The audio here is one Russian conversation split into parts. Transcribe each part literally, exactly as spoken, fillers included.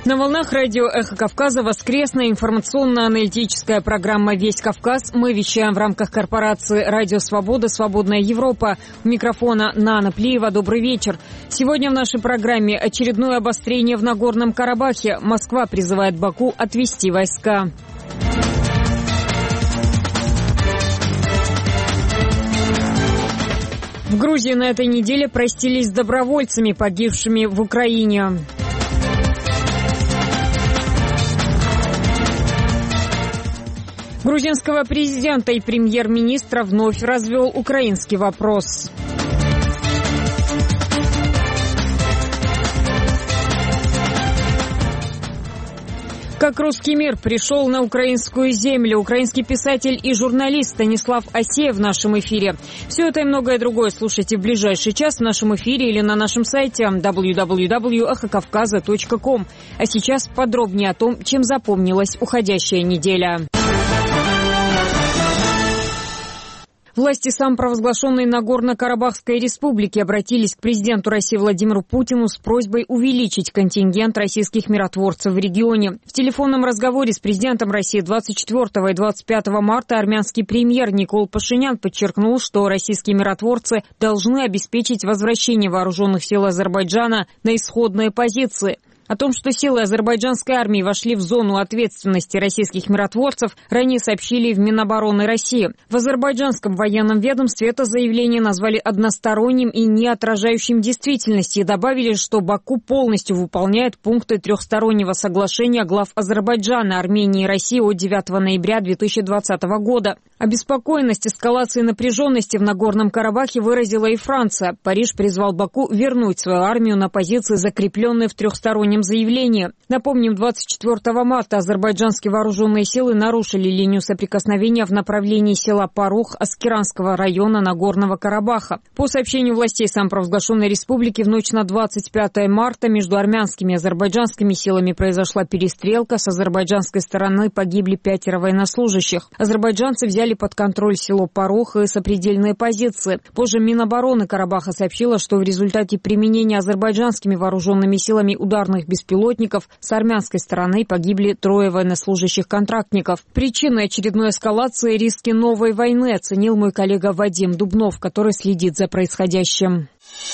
На волнах радио «Эхо Кавказа» воскресная информационно-аналитическая программа «Весь Кавказ». Мы вещаем в рамках корпорации «Радио Свобода. Свободная Европа». У микрофона Нана Плиева. Добрый вечер. Сегодня в нашей программе очередное обострение в Нагорном Карабахе. Москва призывает Баку отвести войска. В Грузии на этой неделе простились с добровольцами, погибшими в Украине. Грузинского президента и премьер-министра вновь развел украинский вопрос. Как русский мир пришел на украинскую землю. Украинский писатель и журналист Станислав Асеев в нашем эфире. Все это и многое другое слушайте в ближайший час в нашем эфире или на нашем сайте дабл ю дабл ю дабл ю точка эхо кавказа точка ком. А сейчас подробнее о том, чем запомнилась уходящая неделя. Власти самопровозглашенной Нагорно-Карабахской республики обратились к президенту России Владимиру Путину с просьбой увеличить контингент российских миротворцев в регионе. В телефонном разговоре с президентом России двадцать четвёртого и двадцать пятого марта армянский премьер Никол Пашинян подчеркнул, что российские миротворцы должны обеспечить возвращение вооруженных сил Азербайджана на исходные позиции. О том, что силы азербайджанской армии вошли в зону ответственности российских миротворцев, ранее сообщили в Минобороны России. В азербайджанском военном ведомстве это заявление назвали односторонним и не отражающим действительности и добавили, что Баку полностью выполняет пункты трехстороннего соглашения глав Азербайджана, Армении и России от девятого ноября две тысячи двадцатого года. Обеспокоенность эскалации напряженности в Нагорном Карабахе выразила и Франция. Париж призвал Баку вернуть свою армию на позиции, закрепленные в трехстороннем заявлении. Напомним, двадцать четвёртого марта азербайджанские вооруженные силы нарушили линию соприкосновения в направлении села Парух Аскеранского района Нагорного Карабаха. По сообщению властей самопровозглашенной республики, в ночь на двадцать пятое марта между армянскими и азербайджанскими силами произошла перестрелка. С азербайджанской стороны погибли пятеро военнослужащих. Азербайджанцы взяли под контроль село Парух и сопредельные позиции. Позже Минобороны Карабаха сообщила, что в результате применения азербайджанскими вооруженными силами ударных беспилотников с армянской стороны погибли трое военнослужащих-контрактников. Причиной очередной эскалации — риски новой войны, оценил мой коллега Вадим Дубнов, который следит за происходящим.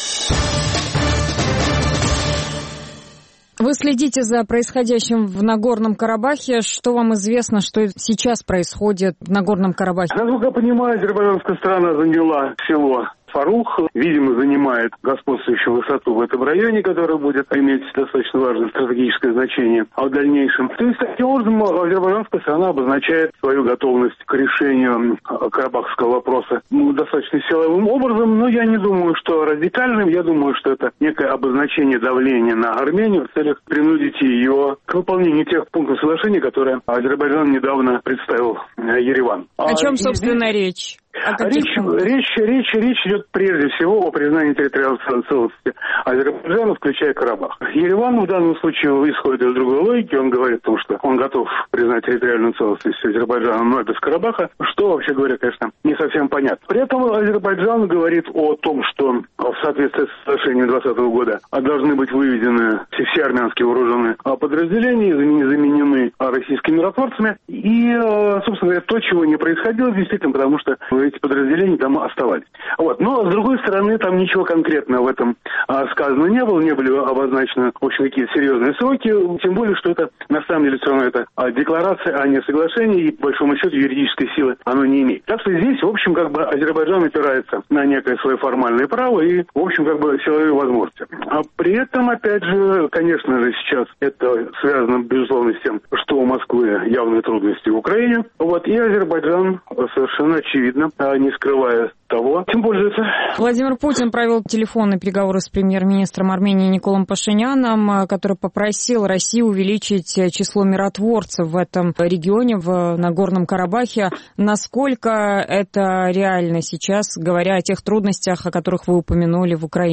Вы следите за происходящим в Нагорном Карабахе. Что вам известно, что сейчас происходит в Нагорном Карабахе? Насколько я понимаю, азербайджанская сторона заняла село Фарух, видимо, занимает господствующую высоту в этом районе, которая будет иметь достаточно важное стратегическое значение а в дальнейшем. То есть, таким образом, азербайджанская сторона обозначает свою готовность к решению карабахского вопроса ну, достаточно силовым образом, но я не думаю, что радикальным. Я думаю, что это некое обозначение давления на Армению в целях принудить ее к выполнению тех пунктов соглашения, которые Азербайджан недавно представил Ереван. О чем, собственно, а, речь? Речь, речь, речь, речь идет прежде всего о признании территориальной целостности Азербайджана, включая Карабах. Ереван в данном случае исходит из другой логики. Он говорит о том, что он готов признать территориальную целостность Азербайджана, но без Карабаха, что, вообще говоря, конечно, не совсем понятно. При этом Азербайджан говорит о том, что в соответствии с соглашением двадцатого года должны быть выведены все армянские вооруженные подразделения, заменены российскими миротворцами. И, собственно говоря, то, чего не происходило, действительно, потому что эти подразделения там оставались. Вот. Но, с другой стороны, там ничего конкретного в этом а, сказано не было, не были обозначены, в общем, какие-то серьезные сроки, тем более, что это, на самом деле, все равно это а, декларация, а не соглашение, и, по большому счету, юридической силы оно не имеет. Так что здесь, в общем, как бы Азербайджан опирается на некое свое формальное право и, в общем, как бы силовые возможности. А при этом, опять же, конечно же, сейчас это связано, безусловно, с тем, что у Москвы явные трудности в Украине. Вот, и Азербайджан совершенно очевидно, не скрывая того, чем пользуется. Владимир Путин провел телефонные переговоры с премьер-министром Армении Николом Пашиняном, который попросил Россию увеличить число миротворцев в этом регионе, в Нагорном Карабахе. Насколько это реально сейчас, говоря о тех трудностях, о которых вы упомянули в Украине?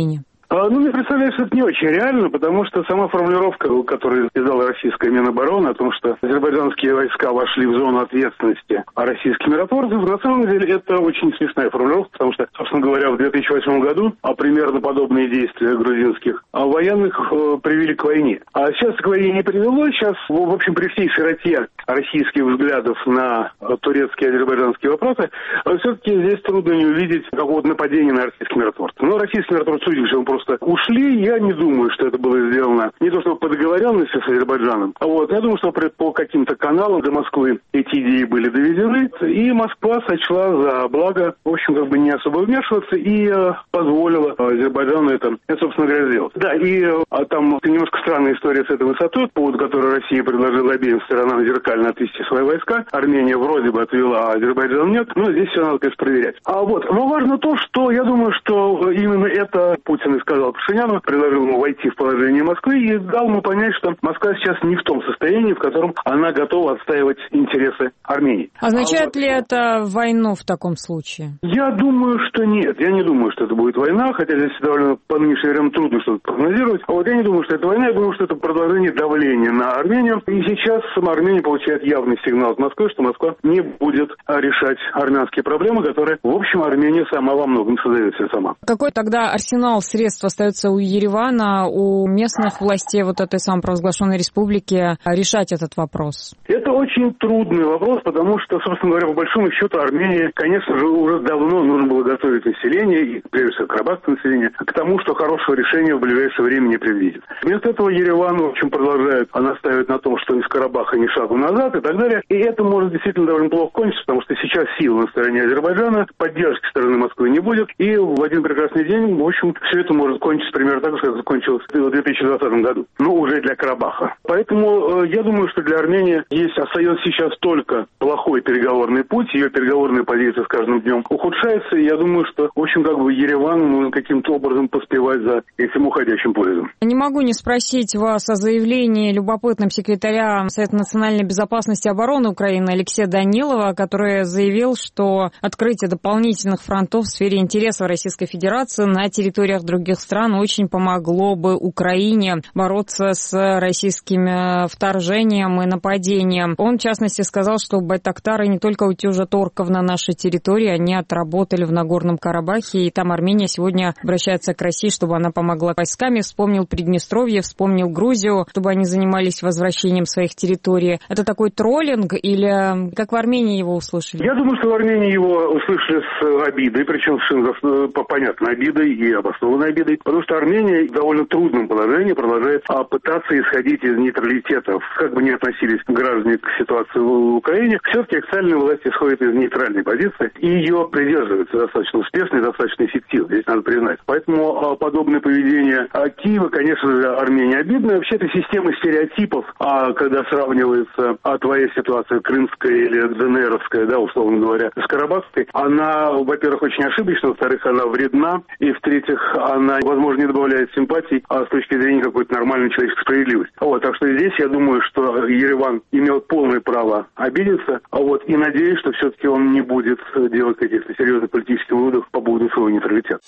А, ну, мне представляется, что это не очень реально, потому что сама формулировка, которую издала российская Минобороны, о том, что азербайджанские войска вошли в зону ответственности российских миротворцев, на самом деле это очень смешная формулировка, потому что, собственно говоря, в две тысячи восьмом году а примерно подобные действия грузинских а военных а, привели к войне. А сейчас к войне не привело, сейчас, в общем, при всей широте российских взглядов на а, турецкие и азербайджанские вопросы, а, все-таки здесь трудно не увидеть какого-то нападения на российских миротворцев. Но российские миротворцы, судя по всему, просто ушли. Я не думаю, что это было сделано не то чтобы по договоренности с Азербайджаном, а вот я думаю, что по каким-то каналам до Москвы эти идеи были доведены, и Москва сочла за благо, в общем, как бы не особо вмешиваться и э, позволила Азербайджану это, это, собственно говоря, сделать. Да, и э, там немножко странная история с этой высотой, по поводу которой Россия предложила обеим сторонам зеркально отвести свои войска. Армения вроде бы отвела, а Азербайджан нет, но здесь все надо, конечно, проверять. А вот, но важно то, что я думаю, что именно это Путин и сказал Пашиняну, предложил ему войти в положение Москвы и дал ему понять, что Москва сейчас не в том состоянии, в котором она готова отстаивать интересы Армении. Означает а вот, ли это войну в таком случае? Я думаю, что нет. Я не думаю, что это будет война, хотя здесь довольно по нынешнему времени трудно что-то прогнозировать. А вот я не думаю, что это война, я думаю, что это продолжение давления на Армению. И сейчас сама Армения получает явный сигнал от Москвы, что Москва не будет решать армянские проблемы, которые, в общем, Армения сама во многом создает себе сама. Какой тогда арсенал средств остается у Еревана, у местных властей вот этой самопровозглашенной республики решать этот вопрос? Это очень трудный вопрос, потому что, собственно говоря, по большому счету Армении, конечно же, уже давно нужно было готовить население, и прежде всего карабахское население, к тому, что хорошего решения в ближайшее время не предвидит. Вместо этого Ереван, в общем, продолжает настаивать на том, что из Карабаха ни шагу назад и так далее. И это может действительно довольно плохо кончиться, потому что сейчас силы на стороне Азербайджана, поддержки со стороны Москвы не будет, и в один прекрасный день, в общем, все это может кончиться примерно так, как закончилось в две тысячи двадцатом году. Ну, уже для Карабаха. Поэтому э, я думаю, что для Армении есть, остается сейчас только плохой переговорный путь, ее переговорная позиция с каждым днем ухудшается, и я думаю, что, в общем, как бы Еревану нужно каким-то образом поспевать за этим уходящим поездом. Не могу не спросить вас о заявлении любопытным секретаря Совета национальной безопасности и обороны Украины Алексея Данилова, который заявил, что открытие дополнительных фронтов в сфере интересов Российской Федерации на территориях других стран очень помогло бы Украине бороться с российским вторжением и нападением. Он, в частности, сказал, что байрактары не только утюжат орков на нашей территории, они отработали в Нагорном Карабахе, и там Армения сегодня обращается к России, чтобы она помогла войсками. Вспомнил Приднестровье, вспомнил Грузию, чтобы они занимались возвращением своих территорий. Это такой троллинг или как в Армении его услышали? Я думаю, что в Армении его услышали с обидой, причем совершенно по понятной обидой и обоснованной обидой, потому что Армения в довольно трудном положении продолжает пытаться исходить из нейтралитета. Как бы ни относились граждане к ситуации в Украине, все-таки официальная власть исходит из нейтральной позиции и ее придерживается достаточно успешно и достаточно эффективно, здесь надо признать. Поэтому подобное поведение Киева, конечно же, Армении обидно. Вообще, это система стереотипов, а когда сравнивается а, твоя ситуация крымская или ДНРовская, да, условно говоря, с карабахской, она, во-первых, очень ошибочна, во-вторых, она вредна, и, в-третьих, она, возможно, не добавляет симпатий а с точки зрения какой-то нормальной человеческой справедливости. Вот, так что здесь я думаю, что Ереван имел полное право обидеться, а вот, и надеюсь, что все-таки он не будет делать каких-то серьезных политических выводов по поводу своего нейтралитета.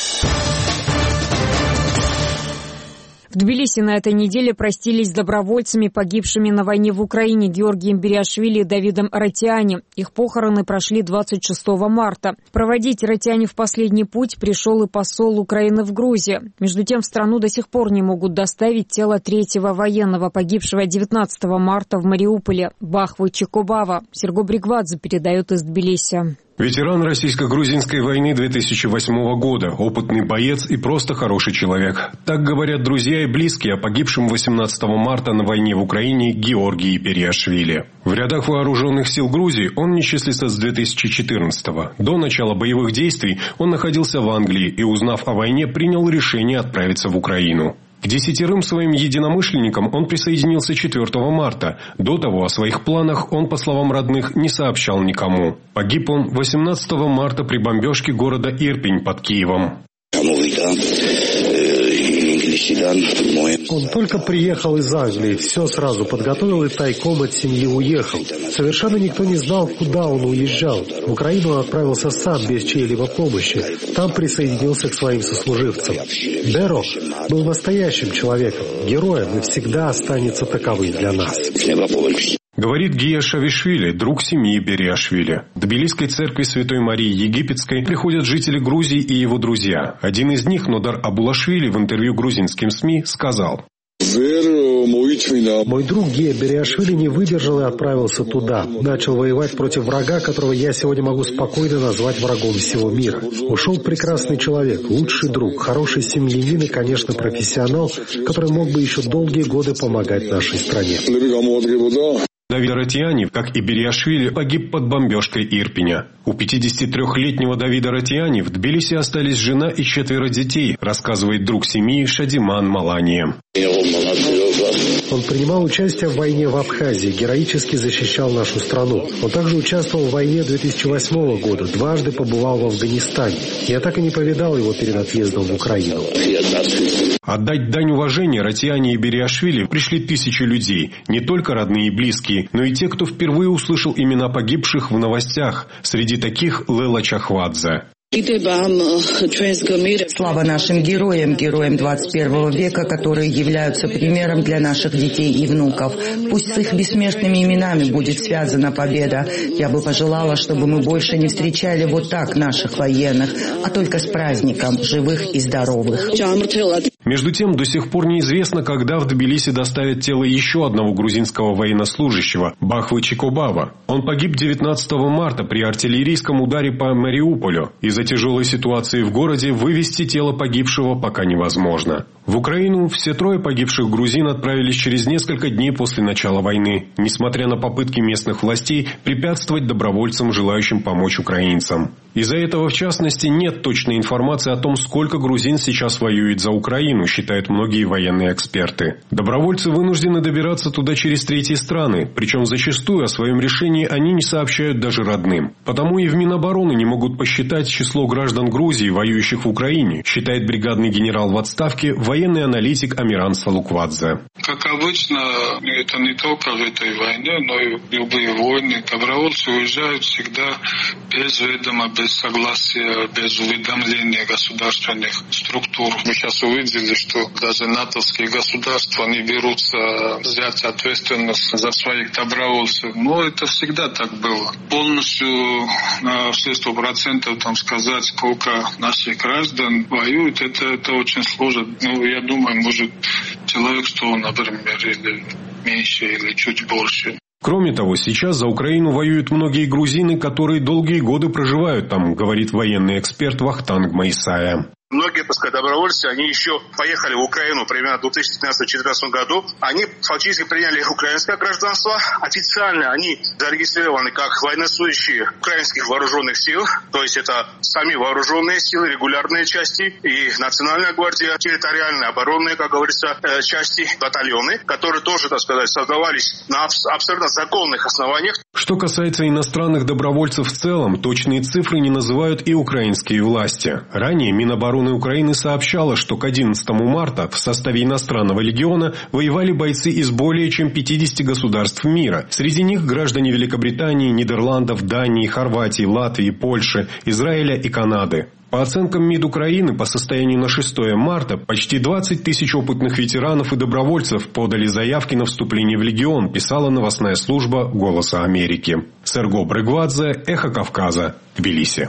В Тбилиси на этой неделе простились с добровольцами, погибшими на войне в Украине, Георгием Бериашвили и Давидом Аратиани. Их похороны прошли двадцать шестого марта. Проводить Аратиани в последний путь пришел и посол Украины в Грузии. Между тем, в страну до сих пор не могут доставить тело третьего военного, погибшего девятнадцатого марта в Мариуполе, Бахвы Чекобава. Серго Бригвадзе передает из Тбилиси. Ветеран российско-грузинской войны две тысячи восьмого года, опытный боец и просто хороший человек. Так говорят друзья и близкие о погибшем восемнадцатого марта на войне в Украине Георгии Бериашвили. В рядах вооруженных сил Грузии он не числится с две тысячи четырнадцатого. До начала боевых действий он находился в Англии и, узнав о войне, принял решение отправиться в Украину. К десятерым своим единомышленникам он присоединился четвертого марта. До того о своих планах он, по словам родных, не сообщал никому. Погиб он восемнадцатого марта при бомбежке города Ирпень под Киевом. Он только приехал из Англии, все сразу подготовил и тайком от семьи уехал. Совершенно никто не знал, куда он уезжал. В Украину он отправился сам, без чьей-либо помощи. Там присоединился к своим сослуживцам. Беро был настоящим человеком, героем, и всегда останется таковым для нас. Говорит Гия Шавишвили, друг семьи Бериашвили. В Тбилисской церкви Святой Марии Египетской приходят жители Грузии и его друзья. Один из них, Нодар Абулашвили, в интервью грузинским СМИ сказал: «Мой друг Гия Бериашвили не выдержал и отправился туда. Начал воевать против врага, которого я сегодня могу спокойно назвать врагом всего мира. Ушел прекрасный человек, лучший друг, хороший семьянин и, конечно, профессионал, который мог бы еще долгие годы помогать нашей стране». Давид Ратиани, как и Бериашвили, погиб под бомбежкой Ирпеня. У пятидесятитрёхлетнего Давида Ратиани в Тбилиси остались жена и четверо детей, рассказывает друг семьи Шадиман Малания. Он принимал участие в войне в Абхазии, героически защищал нашу страну. Он также участвовал в войне две тысячи восьмого года, дважды побывал в Афганистане. Я так и не повидал его перед отъездом в Украину. Отдать дань уважения Ратиани и Бериашвили пришли тысячи людей, не только родные и близкие, но и те, кто впервые услышал имена погибших в новостях. Среди таких Лела Чахвадзе. Слава нашим героям, героям двадцать первого века, которые являются примером для наших детей и внуков. Пусть с их бессмертными именами будет связана победа. Я бы пожелала, чтобы мы больше не встречали вот так наших военных, а только с праздником живых и здоровых. Между тем, до сих пор неизвестно, когда в Тбилиси доставят тело еще одного грузинского военнослужащего – Бахвы Чикобава. Он погиб девятнадцатого марта при артиллерийском ударе по Мариуполю. Из-за тяжелой ситуации в городе вывезти тело погибшего пока невозможно. В Украину все трое погибших грузин отправились через несколько дней после начала войны, несмотря на попытки местных властей препятствовать добровольцам, желающим помочь украинцам. Из-за этого, в частности, нет точной информации о том, сколько грузин сейчас воюет за Украину, считают многие военные эксперты. Добровольцы вынуждены добираться туда через третьи страны, причем зачастую о своем решении они не сообщают даже родным. Потому и в Минобороны не могут посчитать число граждан Грузии, воюющих в Украине, считает бригадный генерал в отставке, военный аналитик Амиран Салуквадзе. Как обычно, это не только в этой войне, но и в любые войны. Добровольцы уезжают всегда без ведома, без согласия, без уведомления государственных структур. Мы сейчас увидели, что даже натовские государства не берутся взять ответственность за своих добровольцев. Но это всегда так было. Полностью на все сто процентов там сказать, сколько наших граждан воюют, это, это очень сложно. Ну, я думаю, может, человек сто, например, или меньше, или чуть больше. Кроме того, сейчас за Украину воюют многие грузины, которые долгие годы проживают там, говорит военный эксперт Вахтанг Майсая. Многие, так сказать, добровольцы, они еще поехали в Украину примерно в две тысячи тринадцатом — две тысячи четырнадцатом году. Они фактически приняли украинское гражданство. Официально они зарегистрированы как военнослужащие украинских вооруженных сил. То есть это сами вооруженные силы, регулярные части и Национальная гвардия, территориальные, оборонные, как говорится, части, батальоны, которые тоже, так сказать, создавались на абсолютно законных основаниях. Что касается иностранных добровольцев в целом, точные цифры не называют и украинские власти. Ранее Минобороны Украины сообщала, что к одиннадцатому марта в составе иностранного легиона воевали бойцы из более чем пятидесяти государств мира. Среди них граждане Великобритании, Нидерландов, Дании, Хорватии, Латвии, Польши, Израиля и Канады. По оценкам МИД Украины, по состоянию на шестое марта, почти двадцать тысяч опытных ветеранов и добровольцев подали заявки на вступление в легион, писала новостная служба «Голоса Америки». Серго Брыгвадзе, Эхо Кавказа, Тбилиси.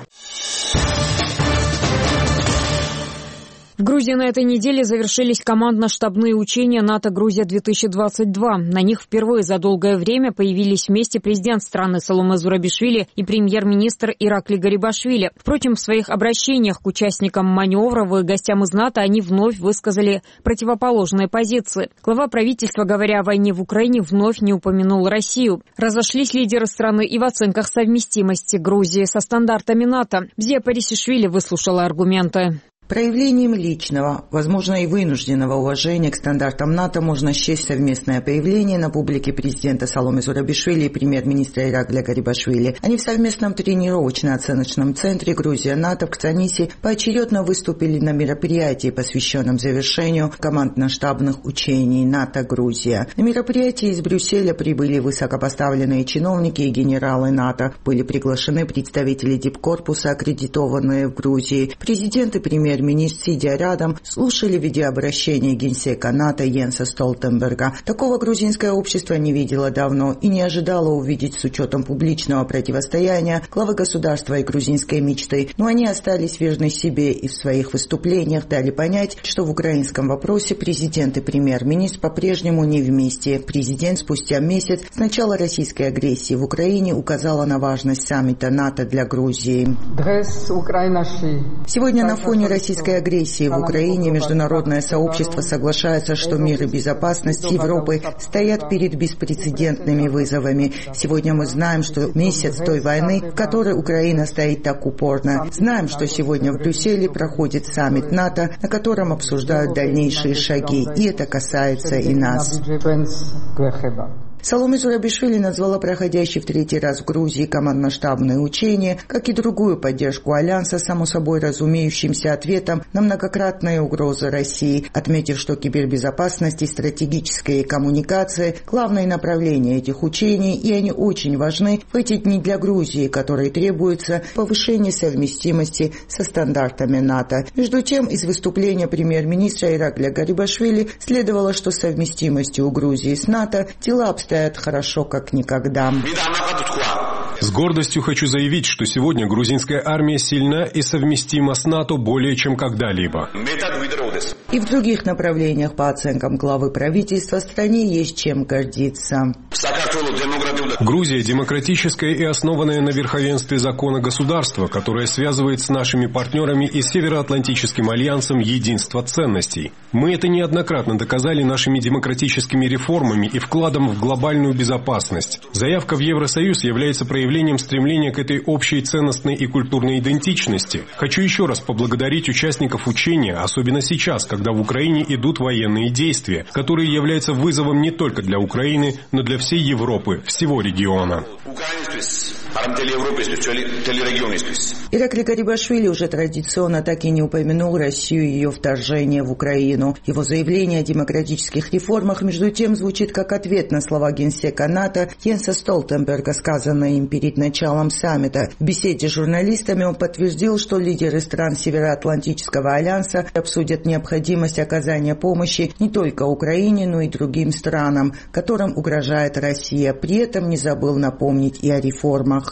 В Грузии на этой неделе завершились командно-штабные учения НАТО-Грузия-две тысячи двадцать два. На них впервые за долгое время появились вместе президент страны Саломе Зурабишвили и премьер-министр Иракли Гарибашвили. Впрочем, в своих обращениях к участникам маневров и гостям из НАТО они вновь высказали противоположные позиции. Глава правительства, говоря о войне в Украине, вновь не упомянул Россию. Разошлись лидеры страны и в оценках совместимости Грузии со стандартами НАТО. Бзия Парисишвили выслушала аргументы. Проявлением личного, возможно и вынужденного уважения к стандартам НАТО можно счесть совместное появление на публике президента Саломе Зурабишвили и премьер-министра Иракля Гарибашвили. Они в совместном тренировочно-оценочном центре Грузия-НАТО в Кцанисе поочередно выступили на мероприятии, посвященном завершению командно-штабных учений НАТО-Грузия. На мероприятии из Брюсселя прибыли высокопоставленные чиновники и генералы НАТО. Были приглашены представители дипкорпуса, аккредитованные в Грузии. Президент и премьер Премьер-министр, сидя рядом, слушали видеообращение генсека НАТО Йенса Столтенберга. Такого грузинское общество не видело давно и не ожидало увидеть с учетом публичного противостояния главы государства и грузинской мечты. Но они остались верны себе и в своих выступлениях дали понять, что в украинском вопросе президент и премьер-министр по-прежнему не вместе. Президент спустя месяц с начала российской агрессии в Украине указала на важность саммита НАТО для Грузии. Сегодня на фоне России Российской агрессии в Украине международное сообщество соглашается, что мир и безопасность Европы стоят перед беспрецедентными вызовами. Сегодня мы знаем, что месяц той войны, в которой Украина стоит так упорно. Знаем, что сегодня в Брюсселе проходит саммит НАТО, на котором обсуждают дальнейшие шаги, и это касается и нас. Саломе Зурабишвили назвала проходящий в третий раз в Грузии командно-штабные учения, как и другую поддержку Альянса, само собой разумеющимся ответом на многократные угрозы России, отметив, что кибербезопасность и стратегические коммуникации – главные направления этих учений, и они очень важны в эти дни для Грузии, которой требуется повышение совместимости со стандартами НАТО. Между тем, из выступления премьер-министра Иракля Гарибашвили следовало, что с совместимостью у Грузии с НАТО дела обстоят хорошо, как никогда. С гордостью хочу заявить, что сегодня грузинская армия сильна и совместима с НАТО более чем когда-либо. И в других направлениях, по оценкам главы правительства, стране есть чем гордиться. Грузия – демократическое и основанное на верховенстве закона государство, которое связывает с нашими партнерами и Североатлантическим альянсом единство ценностей. Мы это неоднократно доказали нашими демократическими реформами и вкладом в глобальную безопасность. Заявка в Евросоюз является проявлением стремления к этой общей ценностной и культурной идентичности. Хочу еще раз поблагодарить участников учения, особенно сейчас, когда в Украине идут военные действия, которые являются вызовом не только для Украины, но для всей Европы, всего региона. Ираклий Гарибашвили уже традиционно так и не упомянул Россию и ее вторжение в Украину. Его заявление о демократических реформах, между тем, звучит как ответ на слова генсека НАТО Йенса Столтенберга, сказанные им перед началом саммита. В беседе с журналистами он подтвердил, что лидеры стран Североатлантического альянса обсудят необходимость оказания помощи не только Украине, но и другим странам, которым угрожает Россия. При этом не забыл напомнить и о реформах.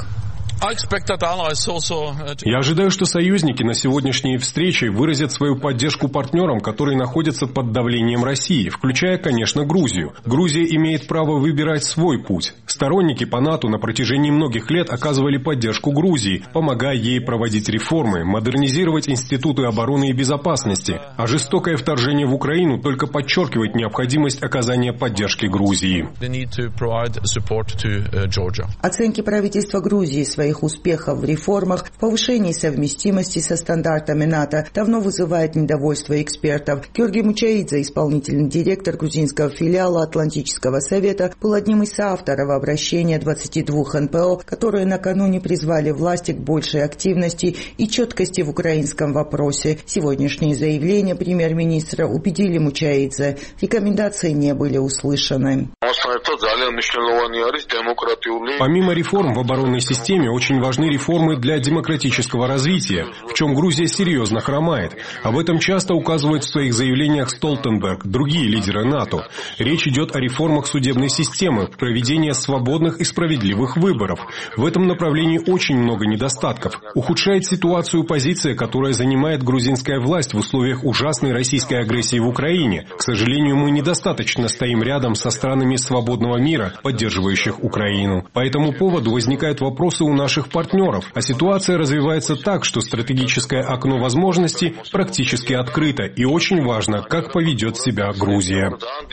Я ожидаю, что союзники на сегодняшней встрече выразят свою поддержку партнерам, которые находятся под давлением России, включая, конечно, Грузию. Грузия имеет право выбирать свой путь. Сторонники по НАТО на протяжении многих лет оказывали поддержку Грузии, помогая ей проводить реформы, модернизировать институты обороны и безопасности. А жестокое вторжение в Украину только подчеркивает необходимость оказания поддержки Грузии. Оценки правительства Грузии своих успехов в реформах, в повышении совместимости со стандартами НАТО давно вызывает недовольство экспертов. Георгий Мучаидзе, исполнительный директор грузинского филиала Атлантического совета, был одним из соавторов обращения двадцати двух эн пэ о, которые накануне призвали власти к большей активности и четкости в украинском вопросе. Сегодняшние заявления премьер-министра убедили Мучаидзе. Рекомендации не были услышаны. Помимо реформ в оборонной системе, очень важны реформы для демократического развития, в чем Грузия серьезно хромает. Об этом часто указывают в своих заявлениях Столтенберг, другие лидеры НАТО. Речь идет о реформах судебной системы, проведении свободных и справедливых выборов. В этом направлении очень много недостатков. Ухудшает ситуацию позиция, которая занимает грузинская власть в условиях ужасной российской агрессии в Украине. К сожалению, мы недостаточно стоим рядом со странами свободного мира, поддерживающих Украину. По этому поводу возникают вопросы у нас наших партнеров, а ситуация развивается так, что стратегическое окно возможностей практически открыто, и очень важно, как поведет себя Грузия.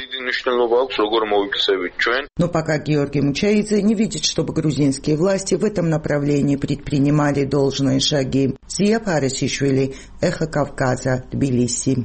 Но пока Георгий Мучаидзе не видит, чтобы грузинские власти в этом направлении предпринимали должные шаги. Зия Парасишвили, Эхо Кавказа, Тбилиси.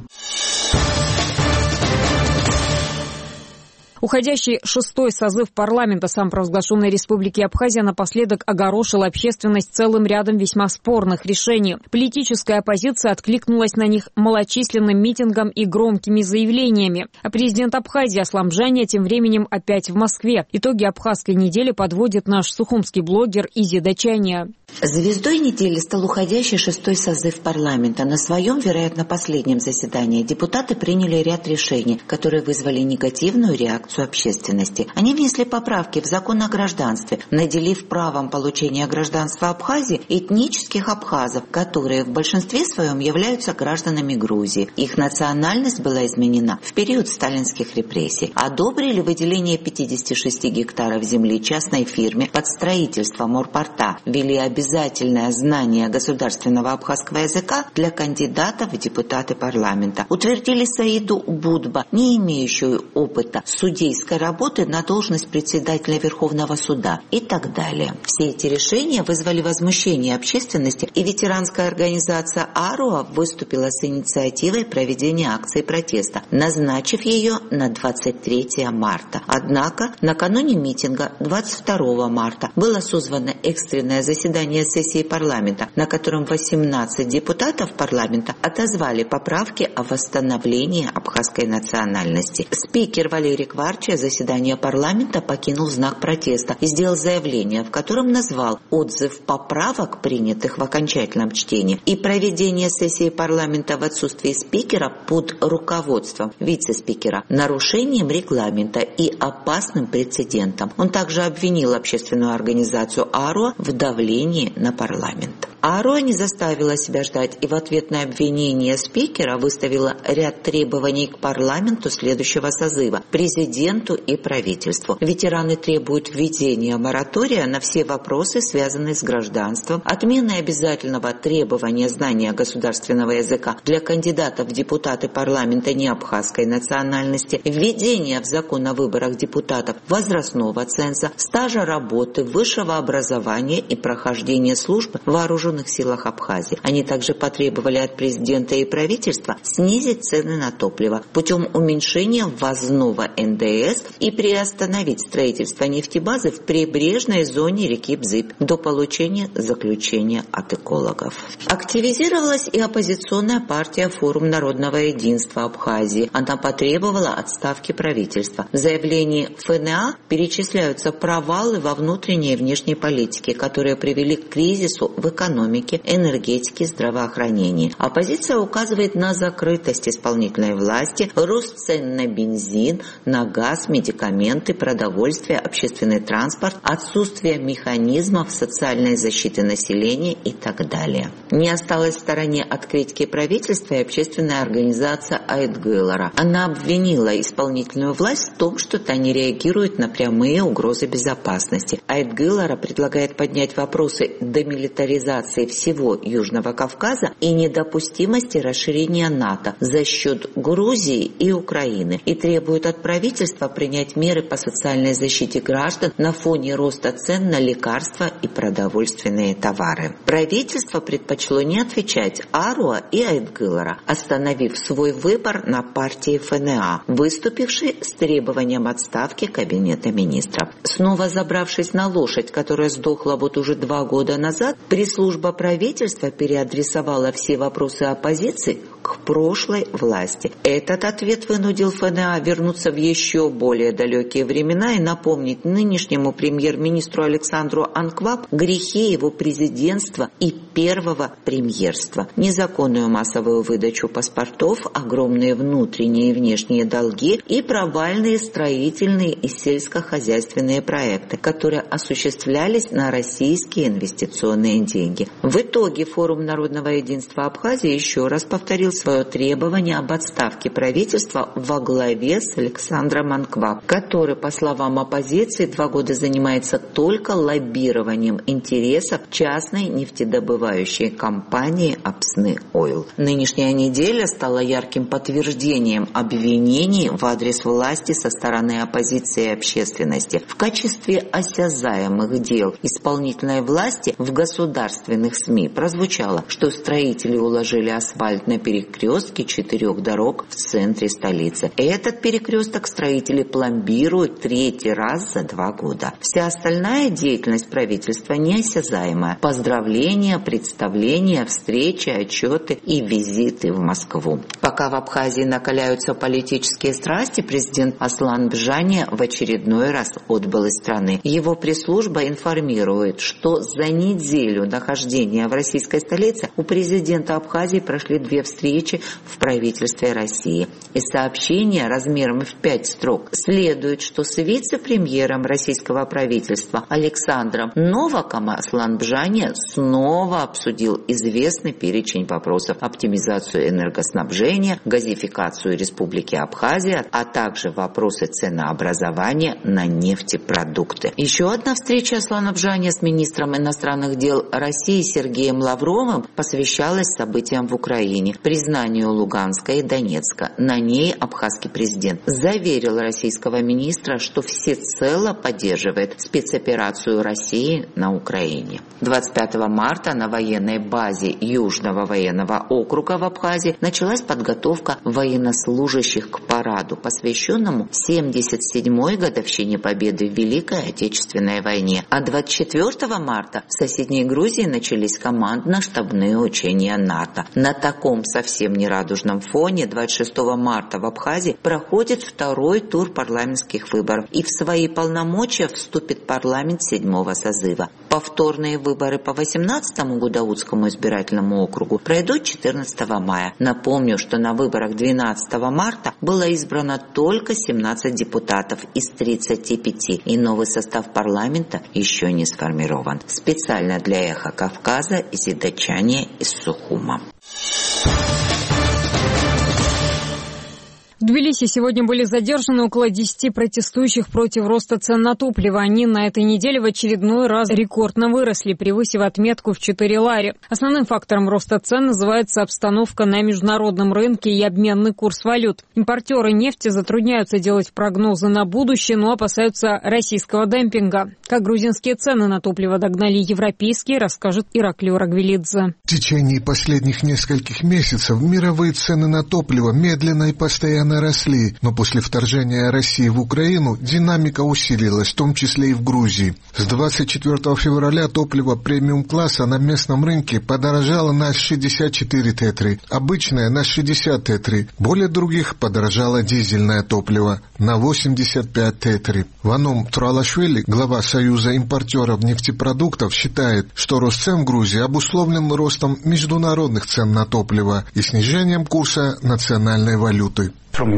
Уходящий шестой созыв парламента самопровозглашенной Республики Абхазия напоследок огорошил общественность целым рядом весьма спорных решений. Политическая оппозиция откликнулась на них малочисленным митингом и громкими заявлениями. А президент Абхазии Аслам Джания тем временем опять в Москве. Итоги абхазской недели подводит наш сухумский блогер Изи Дачания. Звездой недели стал уходящий шестой созыв парламента. На своем, вероятно, последнем заседании депутаты приняли ряд решений, которые вызвали негативную реакцию общественности. Они внесли поправки в закон о гражданстве, наделив правом получения гражданства Абхазии этнических абхазов, которые в большинстве своем являются гражданами Грузии. Их национальность была изменена в период сталинских репрессий. Одобрили выделение пятидесяти шести гектаров земли частной фирме под строительство морпорта, ввели обязательное знание государственного абхазского языка для кандидатов в депутаты парламента. Утвердили Саиду Будба, не имеющую опыта судейской работы, на должность председателя Верховного суда и так далее. Все эти решения вызвали возмущение общественности, и ветеранская организация АРОА выступила с инициативой проведения акции протеста, назначив ее на двадцать третье марта. Однако накануне митинга двадцать второго марта было созвано экстренное заседание сессии парламента, на котором восемнадцать депутатов парламента отозвали поправки о восстановлении абхазской национальности. Спикер Валерий Кварча заседание парламента покинул в знак протеста и сделал заявление, в котором назвал отзыв поправок, принятых в окончательном чтении, и проведение сессии парламента в отсутствии спикера под руководством вице-спикера нарушением регламента и опасным прецедентом. Он также обвинил общественную организацию АРОА в давлении на парламент. АРОА не заставила себя ждать и в ответ на обвинение спикера выставила ряд требований к парламенту следующего созыва, президенту и правительству. Ветераны требуют введения моратория на все вопросы, связанные с гражданством, отмены обязательного требования знания государственного языка для кандидатов в депутаты парламента неабхазской национальности, введения в закон о выборах депутатов возрастного ценза, стажа работы, высшего образования и прохождения службы в вооруженных силах Абхазии. Они также потребовали от президента и правительства снизить цены на топливо путем уменьшения ввозного эн дэ эс и приостановить строительство нефтебазы в прибрежной зоне реки Бзып до получения заключения от экологов. Активизировалась и оппозиционная партия «Форум народного единства Абхазии». Она потребовала отставки правительства. В заявлении эф эн а перечисляются провалы во внутренней и внешней политике, которые привели к кризису в экономике, энергетике, здравоохранении. Оппозиция указывает на закрытость исполнительной власти, рост цен на бензин, на газ, медикаменты, продовольствие, общественный транспорт, отсутствие механизмов социальной защиты населения и так далее. Не осталась в стороне от критики правительства и общественная организация Айтгылара. Она обвинила исполнительную власть в том, что та не реагирует на прямые угрозы безопасности. Айтгылара предлагает поднять вопросы демилитаризации всего Южного Кавказа и недопустимости расширения НАТО за счет Грузии и Украины и требует от правительства принять меры по социальной защите граждан на фоне роста цен на лекарства и продовольственные товары. Правительство предпочло не отвечать АРОА и Айтгылара, остановив свой выбор на партии эф эн а, выступившей с требованием отставки Кабинета министров. Снова забравшись на лошадь, которая сдохла вот уже два года назад, пресс-служба правительства переадресовала все вопросы оппозиции к прошлой власти. Этот ответ вынудил эф эн а вернуться в еще более далекие времена и напомнить нынешнему премьер-министру Александру Анкваб грехи его президентства и первого премьерства. Незаконную массовую выдачу паспортов, огромные внутренние и внешние долги и провальные строительные и сельскохозяйственные проекты, которые осуществлялись на российские инвестиционные деньги. В итоге Форум народного единства Абхазии еще раз повторил свое требование об отставке правительства во главе с Александром Анкваб, который, по словам оппозиции, два года занимается только лоббированием интересов частной нефтедобывающей компании «Апсны Ойл». Нынешняя неделя стала ярким подтверждением обвинений в адрес власти со стороны оппозиции и общественности. В качестве осязаемых дел исполнительной власти в государственных СМИ прозвучало, что строители уложили асфальт на перекрестке четырех дорог в центре столицы. Этот перекресток строители пломбируют третий раз за два года. Вся остальная деятельность правительства неосязаемая. Поздравления, представления, встречи, отчеты и визиты в Москву. Пока в Абхазии накаляются политические страсти, президент Аслан Бжани в очередной раз отбыл из страны. Его пресс-служба информирует, что за неделю нахождения в российской столице у президента Абхазии прошли две встречи в правительстве России. Из сообщения размером в пять строк следует, что с вице-премьером российского правительства Александром Новаком Аслан Бжани снова обсудил известный перечень вопросов: оптимизацию энергоснабжения, газификацию Республики Абхазия, а также вопросы ценообразования на нефтепродукты. Еще одна встреча Аслана Бжани с министром иностранных дел России Сергеем Лавровым посвящалась событиям в Украине, признанию Луганска и Донецка. На ней абхазский президент заверил российского министра, что всецело поддерживает спецоперацию России на Украине. двадцать пятого марта на военной базе Южного военного округа в Абхазии началась подготовка военнослужащих к параду, посвященному семьдесят седьмой годовщине победы в Великой Отечественной войне. А двадцать четвёртого марта в соседней Грузии начались командно-штабные учения НАТО. На таком совсем нерадужном фоне двадцать шестого марта в Абхазии проходит второй тур парламентских выборов, и в свои полномочия вступит парламент седьмого созыва. Повторные выборы по восемнадцатому Гудаутскому избирательному округу пройдут четырнадцатого мая. Напомню, что на выборах двенадцатого марта было избрано только семнадцать депутатов из тридцати пяти, и новый состав парламента еще не сформирован. Специально для «Эхо Кавказа» Зида Чани из Сухума. В Тбилиси сегодня были задержаны около десяти протестующих против роста цен на топливо. Они на этой неделе в очередной раз рекордно выросли, превысив отметку в четыре лари. Основным фактором роста цен называется обстановка на международном рынке и обменный курс валют. Импортеры нефти затрудняются делать прогнозы на будущее, но опасаются российского демпинга. Как грузинские цены на топливо догнали европейские, расскажет Ираклий Урагвелидзе. В течение последних нескольких месяцев мировые цены на топливо медленно и постоянно росли, но после вторжения России в Украину динамика усилилась, в том числе и в Грузии. С двадцать четвёртого февраля топливо премиум-класса на местном рынке подорожало на шестьдесят четыре тетри, обычное на шестьдесят тетри. Более других подорожало дизельное топливо на восемьдесят пять тетри. Ваном Туралашвили, глава Союза импортеров нефтепродуктов, считает, что рост цен в Грузии обусловлен ростом международных цен на топливо и снижением курса национальной валюты.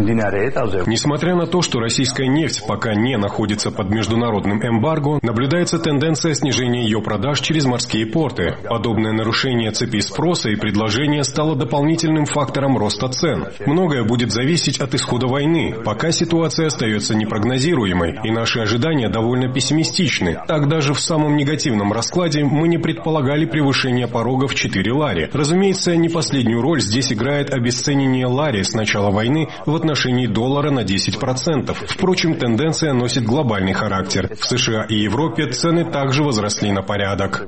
Несмотря на то, что российская нефть пока не находится под международным эмбарго, наблюдается тенденция снижения ее продаж через морские порты. Подобное нарушение цепи спроса и предложения стало дополнительным фактором роста цен. Многое будет зависеть от исхода войны. Пока ситуация остается непрогнозируемой, и наши ожидания довольно пессимистичны. Так даже в самом негативном раскладе мы не предполагали превышение порога в четыре лари. Разумеется, не последнюю роль здесь играет обесценение лари с начала войны в отношении доллара на десять процентов. Впрочем, тенденция носит глобальный характер. В США и Европе цены также возросли на порядок.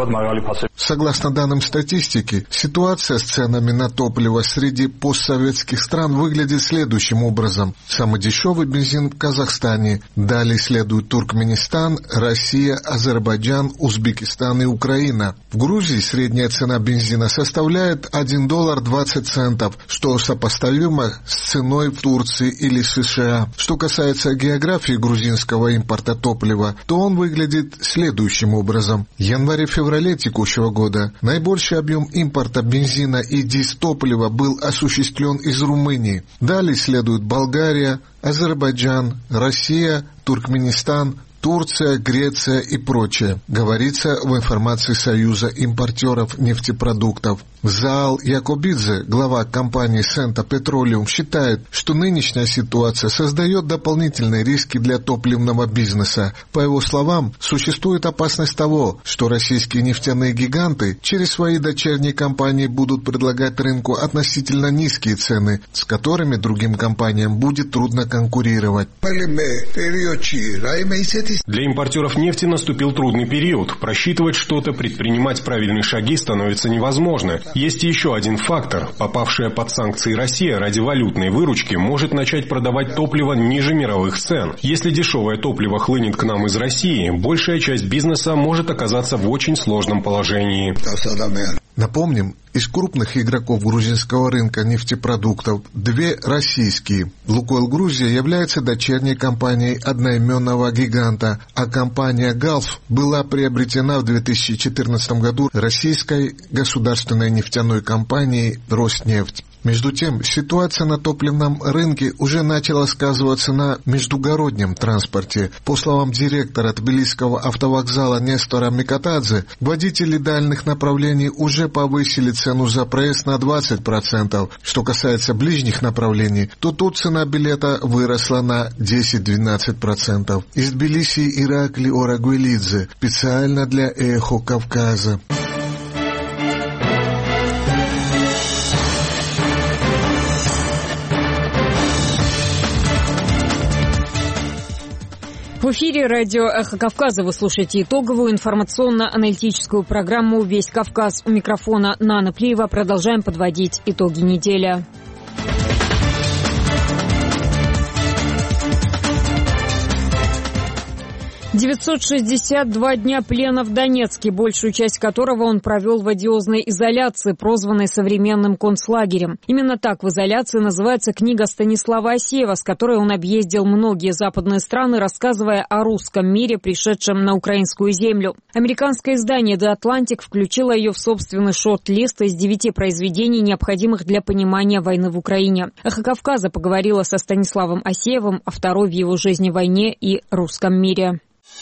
Согласно данным статистики, ситуация с ценами на топливо среди постсоветских стран выглядит следующим образом. Самый дешевый бензин в Казахстане. Далее следует Туркменистан, Россия, Азербайджан, Узбекистан и Украина. В Грузии средняя цена бензина составляет один доллар двадцать центов, что сопоставимо с ценой в Турции или США. Что касается географии грузинского импорта топлива, то он выглядит следующим образом. В январе-феврале текущего года наибольший объем импорта бензина и дизтоплива был осуществлен из Румынии. Далее следуют Болгария, Азербайджан, Россия, Туркменистан, Турция, Греция и прочее, говорится в информации Союза импортеров нефтепродуктов. Заал Якобидзе, глава компании Сента Петролиум, считает, что нынешняя ситуация создает дополнительные риски для топливного бизнеса. По его словам, существует опасность того, что российские нефтяные гиганты через свои дочерние компании будут предлагать рынку относительно низкие цены, с которыми другим компаниям будет трудно конкурировать. Для импортеров нефти наступил трудный период. Просчитывать что-то, предпринимать правильные шаги становится невозможно. Есть еще один фактор. Попавшая под санкции Россия ради валютной выручки может начать продавать топливо ниже мировых цен. Если дешевое топливо хлынет к нам из России, большая часть бизнеса может оказаться в очень сложном положении. Напомним, из крупных игроков грузинского рынка нефтепродуктов две российские. «Лукойл Грузия» является дочерней компанией одноименного гиганта, а компания «Галф» была приобретена в две тысячи четырнадцатом году российской государственной нефтяной компанией «Роснефть». Между тем, ситуация на топливном рынке уже начала сказываться на междугороднем транспорте. По словам директора Тбилисского автовокзала Нестора Микотадзе, водители дальних направлений уже повысили цену за проезд на двадцать процентов. Что касается ближних направлений, то тут цена билета выросла на десять-двенадцать процентов. Из Тбилиси Иракли Орагуэлидзе, специально для «Эхо Кавказа». В эфире радио «Эхо Кавказа» вы слушаете итоговую информационно-аналитическую программу «Весь Кавказ». У микрофона Нана Плиева. Продолжаем подводить итоги недели. девятьсот шестьдесят два дня плена в Донецке, большую часть которого он провел в одиозной изоляции, прозванной современным концлагерем. Именно так в изоляции называется книга Станислава Асеева, с которой он объездил многие западные страны, рассказывая о русском мире, пришедшем на украинскую землю. Американское издание The Atlantic включило ее в собственный шорт-лист из девяти произведений, необходимых для понимания войны в Украине. «Эхо Кавказа» поговорила со Станиславом Асеевым о второй в его жизни войне и русском мире.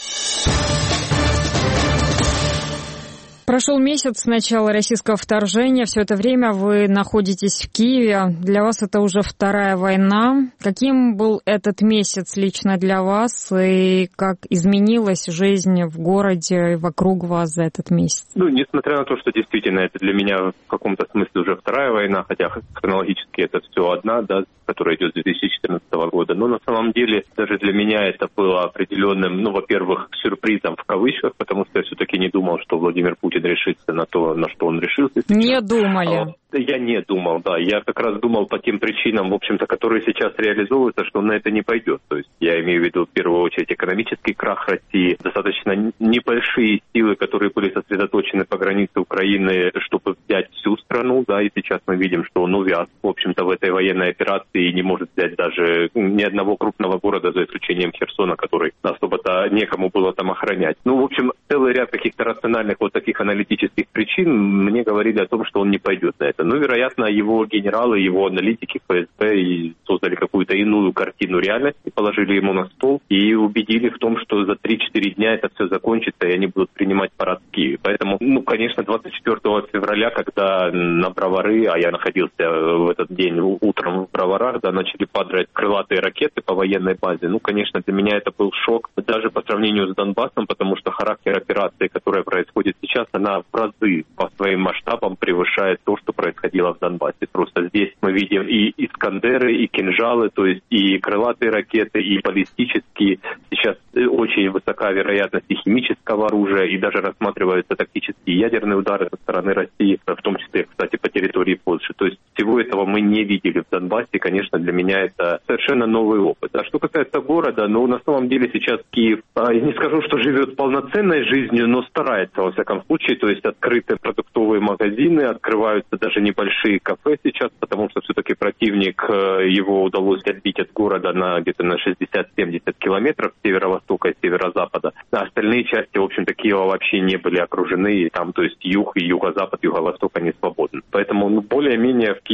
Прошел месяц с начала российского вторжения. Все это время вы находитесь в Киеве. Для вас это уже вторая война. Каким был этот месяц лично для вас? И как изменилась жизнь в городе и вокруг вас за этот месяц? Ну, несмотря на то, что действительно это для меня в каком-то смысле уже вторая война, хотя хронологически это все одна, да, которая идет с две тысячи четырнадцатого года. Но на самом деле даже для меня это было определенным, ну, во-первых, сюрпризом в кавычках, потому что я все-таки не думал, что Владимир Путин решится на то, на что он решился. Не думали. Я не думал, да. Я как раз думал по тем причинам, в общем-то, которые сейчас реализовываются, что он на это не пойдет. То есть я имею в виду в первую очередь экономический крах России, достаточно небольшие силы, которые были сосредоточены по границе Украины, чтобы взять всю страну, да, и сейчас мы видим, что он увяз, в общем-то, в этой военной операции и не может взять даже ни одного крупного города, за исключением Херсона, который особо-то некому было там охранять. Ну, в общем, целый ряд каких-то рациональных вот таких аналитических причин мне говорили о том, что он не пойдет на это. Ну, вероятно, его генералы, его аналитики ФСБ и создали какую-то иную картину реальности, положили ему на стол и убедили в том, что за три-четыре дня это все закончится, и они будут принимать парад в Киеве. Поэтому, ну, конечно, двадцать четвёртого февраля, когда на Бровары, а я находился в этот день утром в Броварах, да, начали падать крылатые ракеты по военной базе, ну, конечно, для меня это был шок, даже по сравнению с Донбассом, потому что характер операции, которая происходит сейчас, она в разы по своим масштабам превышает то, что происходило в Донбассе. Просто здесь мы видим и Искандеры, и кинжалы, то есть и крылатые ракеты, и баллистические. Сейчас очень высока вероятность и химического оружия, и даже рассматриваются тактические ядерные удары со стороны России, в том числе, кстати, по территории Польши. То есть всего этого мы не видели в Донбассе. Конечно, для меня это совершенно новый опыт. А что касается города, ну, на самом деле сейчас Киев, не скажу, что живет полноценной жизнью, но старается, во всяком случае. То есть открыты продуктовые магазины, открываются даже небольшие кафе сейчас, потому что все-таки противник, его удалось отбить от города на где-то на шестьдесят-семьдесят километров с северо-востока и северо-запада. А остальные части, в общем-то, Киева вообще не были окружены. И там, то есть юг и юго-запад, юго-восток, они свободны. Поэтому, ну, более-менее в Киеве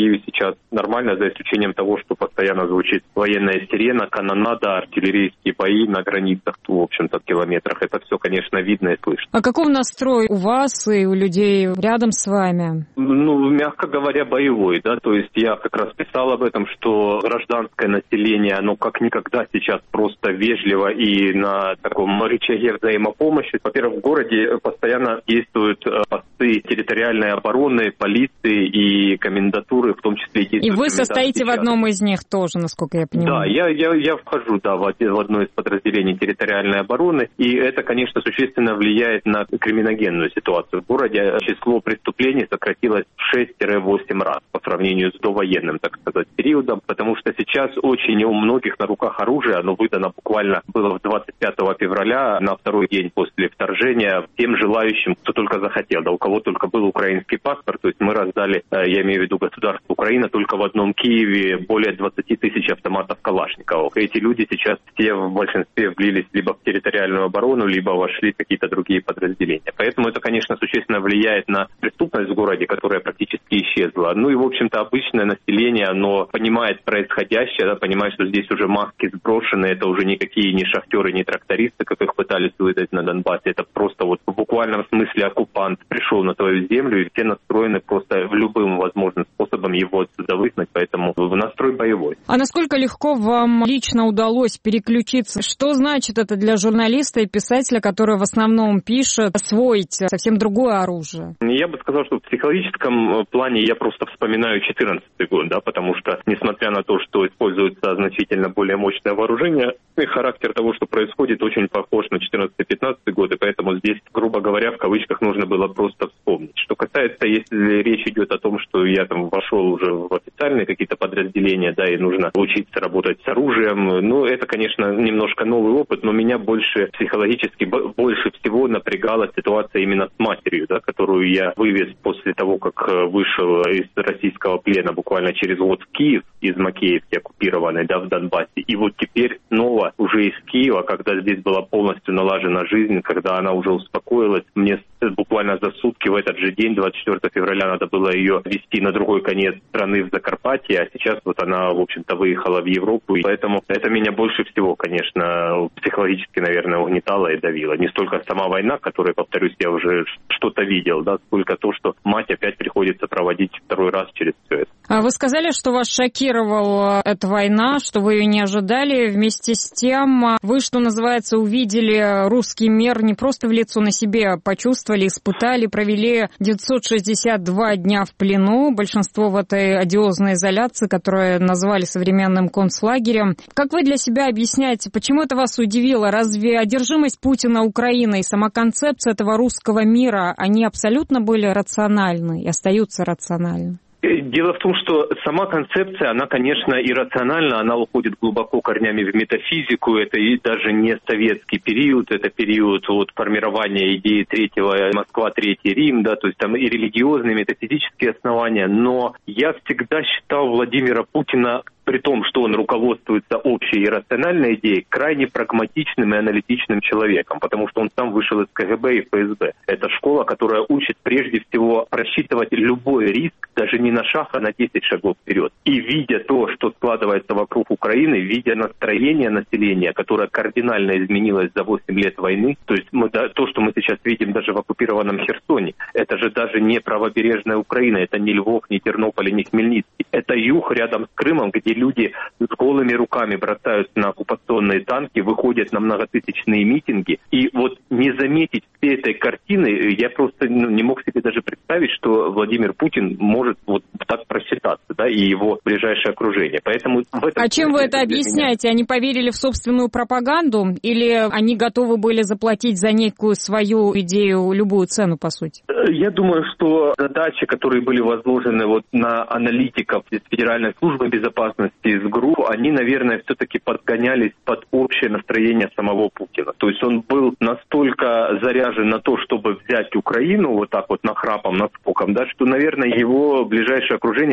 Киеве сейчас нормально, за исключением того, что постоянно звучит военная сирена, канонада, артиллерийские бои на границах, в общем-то, в километрах. Это все, конечно, видно и слышно. А каков настрой у вас и у людей рядом с вами? Ну, мягко говоря, боевой, да, то есть я как раз писал об этом, что гражданское население, оно как никогда сейчас просто вежливо и на таком рычаге взаимопомощи. Во-первых, в городе постоянно действуют посты территориальной обороны, полиции и комендатуры, в том числе... И вы состоите сейчас в одном из них тоже, насколько я понимаю? Да, я, я, я вхожу, да, в, в одно из подразделений территориальной обороны, и это, конечно, существенно влияет на криминогенную ситуацию. В городе число преступлений сократилось в шесть-восемь раз по сравнению с довоенным, так сказать, периодом, потому что сейчас очень у многих на руках оружие, оно выдано буквально было двадцать пятого февраля, на второй день после вторжения, тем желающим, кто только захотел, да у кого только был украинский паспорт, то есть мы раздали, я имею в виду государство Украина, только в одном Киеве более двадцать тысяч автоматов Калашникова. Эти люди сейчас все в большинстве влились либо в территориальную оборону, либо вошли в какие-то другие подразделения. Поэтому это, конечно, существенно влияет на преступность в городе, которая практически исчезла. Ну и, в общем-то, обычное население, оно понимает происходящее, да, понимает, что здесь уже маски сброшены, это уже никакие не шахтеры, не трактористы, как их пытались выдать на Донбассе, это просто вот в буквальном смысле оккупант пришел на твою землю, и все настроены просто любым возможным способом его отсюда выгнать, поэтому настрой боевой. А насколько легко вам лично удалось переключиться? Что значит это для журналиста и писателя, который в основном пишет, освоить совсем другое оружие? Я бы сказал, что в психологическом плане я просто вспоминаю четырнадцатый год, да, потому что, несмотря на то, что используется значительно более мощное вооружение, и характер того, что происходит, очень похож на четырнадцатый-пятнадцатый год, и поэтому здесь, грубо говоря, в кавычках нужно было просто вспомнить. Что касается, если речь идет о том, что я там вошел уже в официальные какие-то подразделения, да, и нужно учиться работать с оружием, ну, это, конечно, немножко новый опыт, но меня больше психологически, больше всего напрягала ситуация именно с матерью, да, которую я вывез после того, как вышел из российского плена буквально через год в Киев, из Макеевки оккупированной, да, в Донбассе. И вот теперь снова уже из Киева, когда здесь была полностью налажена жизнь, когда она уже успокоилась, мне буквально за сутки в этот же день, двадцать четвёртого февраля, надо было ее везти на другой конец страны, в Закарпатье, а сейчас вот она, в общем-то, выехала в Европу. И поэтому это меня больше всего, конечно, психологически, наверное, угнетало и давило. Не столько сама война, которой, повторюсь, я уже что-то видел, да, сколько то, что мать опять приходится проводить второй раз через все это. А вы сказали, что вас шокировала эта война, что вы ее не ожидали. Вместе с тем вы, что называется, увидели русский мир не просто в лицо, на себе почувствовали, испытали, провели девятьсот шестьдесят два дня в плену, большинство в этой одиозной изоляции, которую назвали современным концлагерем. Как вы для себя объясняете, почему это вас удивило? Разве одержимость Путина Украиной и сама концепция этого русского мира, они абсолютно были рациональны и остаются рациональны? Дело в том, что сама концепция, она, конечно, иррациональна, она уходит глубоко корнями в метафизику, это и даже не советский период, это период вот, формирования идеи третьего Москва, третий Рим, да, то есть там и религиозные, и метафизические основания, но я всегда считал Владимира Путина, при том, что он руководствуется общей иррациональной идеей, крайне прагматичным и аналитичным человеком, потому что он сам вышел из ка гэ бэ и эф эс бэ. Это школа, которая учит прежде всего просчитывать любой риск, даже не на шаг, а на десять шагов вперед. И видя то, что складывается вокруг Украины, видя настроение населения, которое кардинально изменилось за восемь лет войны, то есть мы, да, то, что мы сейчас видим даже в оккупированном Херсоне, это же даже не правобережная Украина, это не Львов, не Тернополь, не Хмельницкий. Это юг рядом с Крымом, где люди с голыми руками бросаются на оккупационные танки, выходят на многотысячные митинги. И вот не заметить всей этой картины, я просто ну, не мог себе даже представить, что Владимир Путин может вот так просчитаться, да, и его ближайшее окружение. Поэтому в этом а чем вы это объясняете? Меня... Они поверили в собственную пропаганду или они готовы были заплатить за некую свою идею любую цену, по сути? Я думаю, что задачи, которые были возложены вот на аналитиков из Федеральной службы безопасности, из ГРУ, они, наверное, все-таки подгонялись под общее настроение самого Путина. То есть он был настолько заряжен на то, чтобы взять Украину вот так вот нахрапом, наскоком, да, что, наверное, его ближайшее окружение просто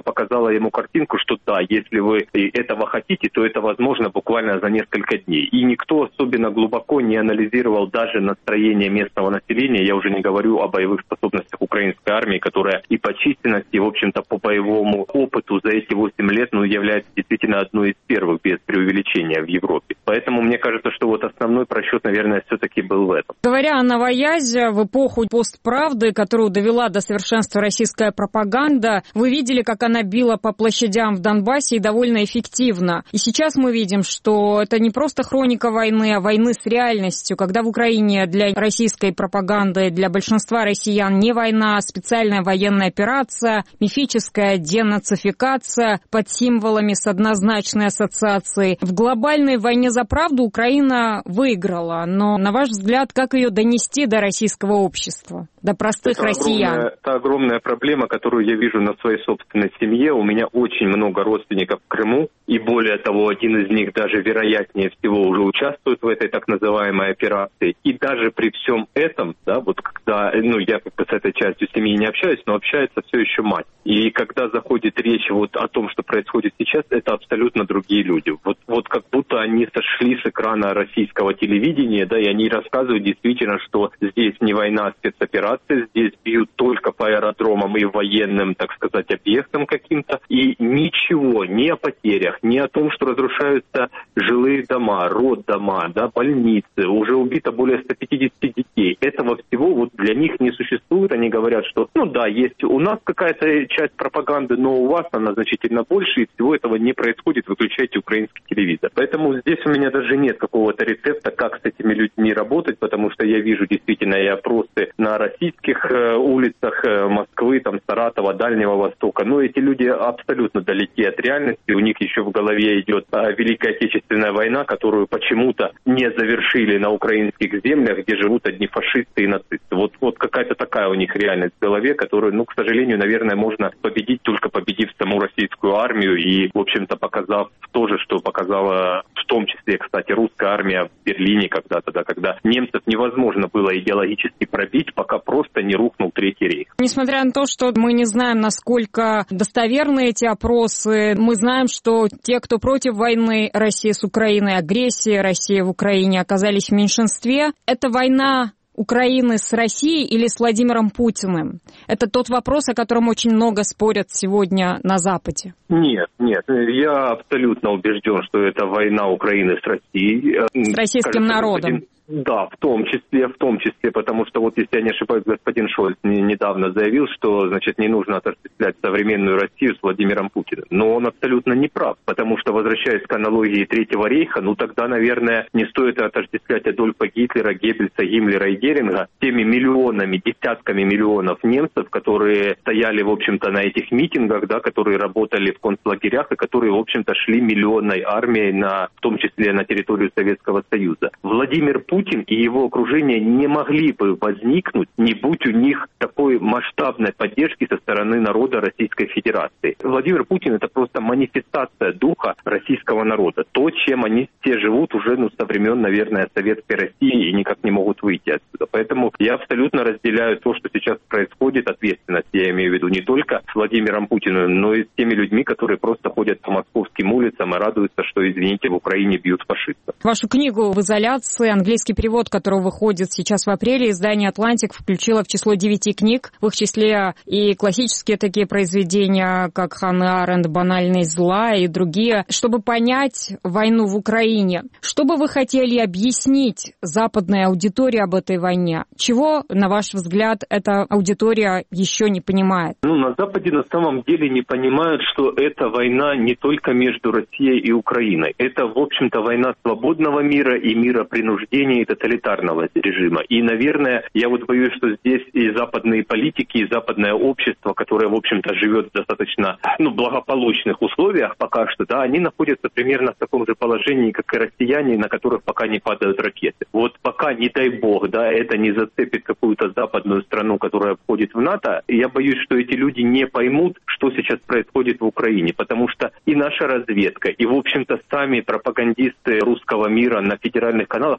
показала ему картинку, что да, если вы этого хотите, то это возможно буквально за несколько дней. И никто особенно глубоко не анализировал даже настроение местного населения. Я уже не говорю о боевых способностях украинской армии, которая и по численности, и, в общем-то, по боевому опыту за эти восемь лет, ну, является действительно одной из первых, без преувеличения, в Европе. Поэтому мне кажется, что вот основной просчет, наверное, все-таки был в этом. Говоря о новоязе, в эпоху постправды, которую довела до совершенства российская пропаганда, вы видели, как она била по площадям в Донбассе и довольно эффективно. И сейчас мы видим, что это не просто хроника войны, а войны с реальностью, когда в Украине для российской пропаганды, для большинства россиян не война, а специальная военная операция, мифическая денацификация под символами с однозначной ассоциацией. В глобальной войне за правду Украина выиграла, но, на ваш взгляд, как ее донести до российского общества, до простых это россиян? Огромная, это огромная проблема, которую я вижу на своей собственной семье. У меня очень много родственников в Крыму, и более того, один из них даже вероятнее всего уже участвует в этой так называемой операции. И даже при всем этом, да, вот когда, ну, я как бы с этой частью семьи не общаюсь, но общается все еще мать. И когда заходит речь вот о том, что происходит сейчас, это абсолютно другие люди. Вот, вот как будто они сошли с экрана российского телевидения, да, и они рассказывают действительно, что здесь не война, а спецоперация, здесь бьют только по аэродромам и военным, так сказать, объектам каким-то, и ничего, ни о потерях, ни о том, что разрушаются жилые дома, роддома, да, больницы, уже убито более ста пятидесяти детей. Этого всего вот для них не существует. Они говорят, что, ну да, есть у нас какая-то часть пропаганды, но у вас она значительно больше, и всего этого не происходит, выключайте украинский телевизор. Поэтому здесь у меня даже нет какого-то рецепта, как с этими людьми работать, потому что я вижу действительно и опросы на российских э, улицах э, Москвы, там, Саратова, Дальнего Востока, но эти люди абсолютно далеки от реальности, у них еще в голове идет э, Великая Отечественная война, которую почему-то не завершили на украинских землях, где живут одни фашисты и нацисты. Вот, вот какая-то такая у них реальность в голове, которую, ну, к сожалению, наверное, можно победить, только победив саму российскую армию и, в общем-то, показав то же, что показала в том числе, кстати, русская армия в Берлине когда-то, да, когда немцев невозможно было идеологически пробить, пока просто не рухнул Третий рейх. Несмотря на то, что мы не знаем, насколько достоверны эти опросы, мы знаем, что те, кто против войны России с Украиной, агрессии России в Украине, оказались в меньшинстве. Это война Украины с Россией или с Владимиром Путиным? Это тот вопрос, о котором очень много спорят сегодня на Западе. Нет, нет, я абсолютно убежден, что это война Украины с Россией. С российским Кажется, народом. господин... Да, в том числе, в том числе, потому что вот, если я не ошибаюсь, господин Шольц недавно заявил, что, значит, не нужно отождествлять современную Россию с Владимиром Путиным. Но он абсолютно не прав, потому что, возвращаясь к аналогии Третьего рейха, ну тогда, наверное, не стоит отождествлять Адольфа Гитлера, Геббельса, Гиммлера и Геринга с теми миллионами, десятками миллионов немцев, которые стояли, в общем-то, на этих митингах, да, которые работали в концлагерях и которые, в общем-то, шли миллионной армией, на, в том числе на территорию Советского Союза. Владимир Путин Путин и его окружение не могли бы возникнуть, не будь у них такой масштабной поддержки со стороны народа Российской Федерации. Владимир Путин — это просто манифестация духа российского народа. То, чем они все живут уже ну, со времен, наверное, Советской России и никак не могут выйти отсюда. Поэтому я абсолютно разделяю то, что сейчас происходит, ответственность, я имею в виду не только с Владимиром Путиным, но и с теми людьми, которые просто ходят по московским улицам и радуются, что, извините, в Украине бьют фашистов. Вашу книгу «В изоляции», английский перевод, который выходит сейчас в апреле, издание «Атлантик» включило в число девяти книг, в их числе и классические такие произведения, как Ханна Аренд, «Банальность зла» и другие, чтобы понять войну в Украине. Что бы вы хотели объяснить западной аудитории об этой войне? Чего, на ваш взгляд, эта аудитория еще не понимает? Ну, на Западе на самом деле не понимают, что эта война не только между Россией и Украиной. Это, в общем-то, война свободного мира и мира принуждения и тоталитарного режима. И, наверное, я вот боюсь, что здесь и западные политики, и западное общество, которое, в общем-то, живет в достаточно ну, благополучных условиях пока что, да, они находятся примерно в таком же положении, как и россияне, на которых пока не падают ракеты. Вот пока, не дай бог, да, это не зацепит какую-то западную страну, которая входит в НАТО, я боюсь, что эти люди не поймут, что сейчас происходит в Украине, потому что и наша разведка, и, в общем-то, сами пропагандисты русского мира на федеральных каналах, они ведь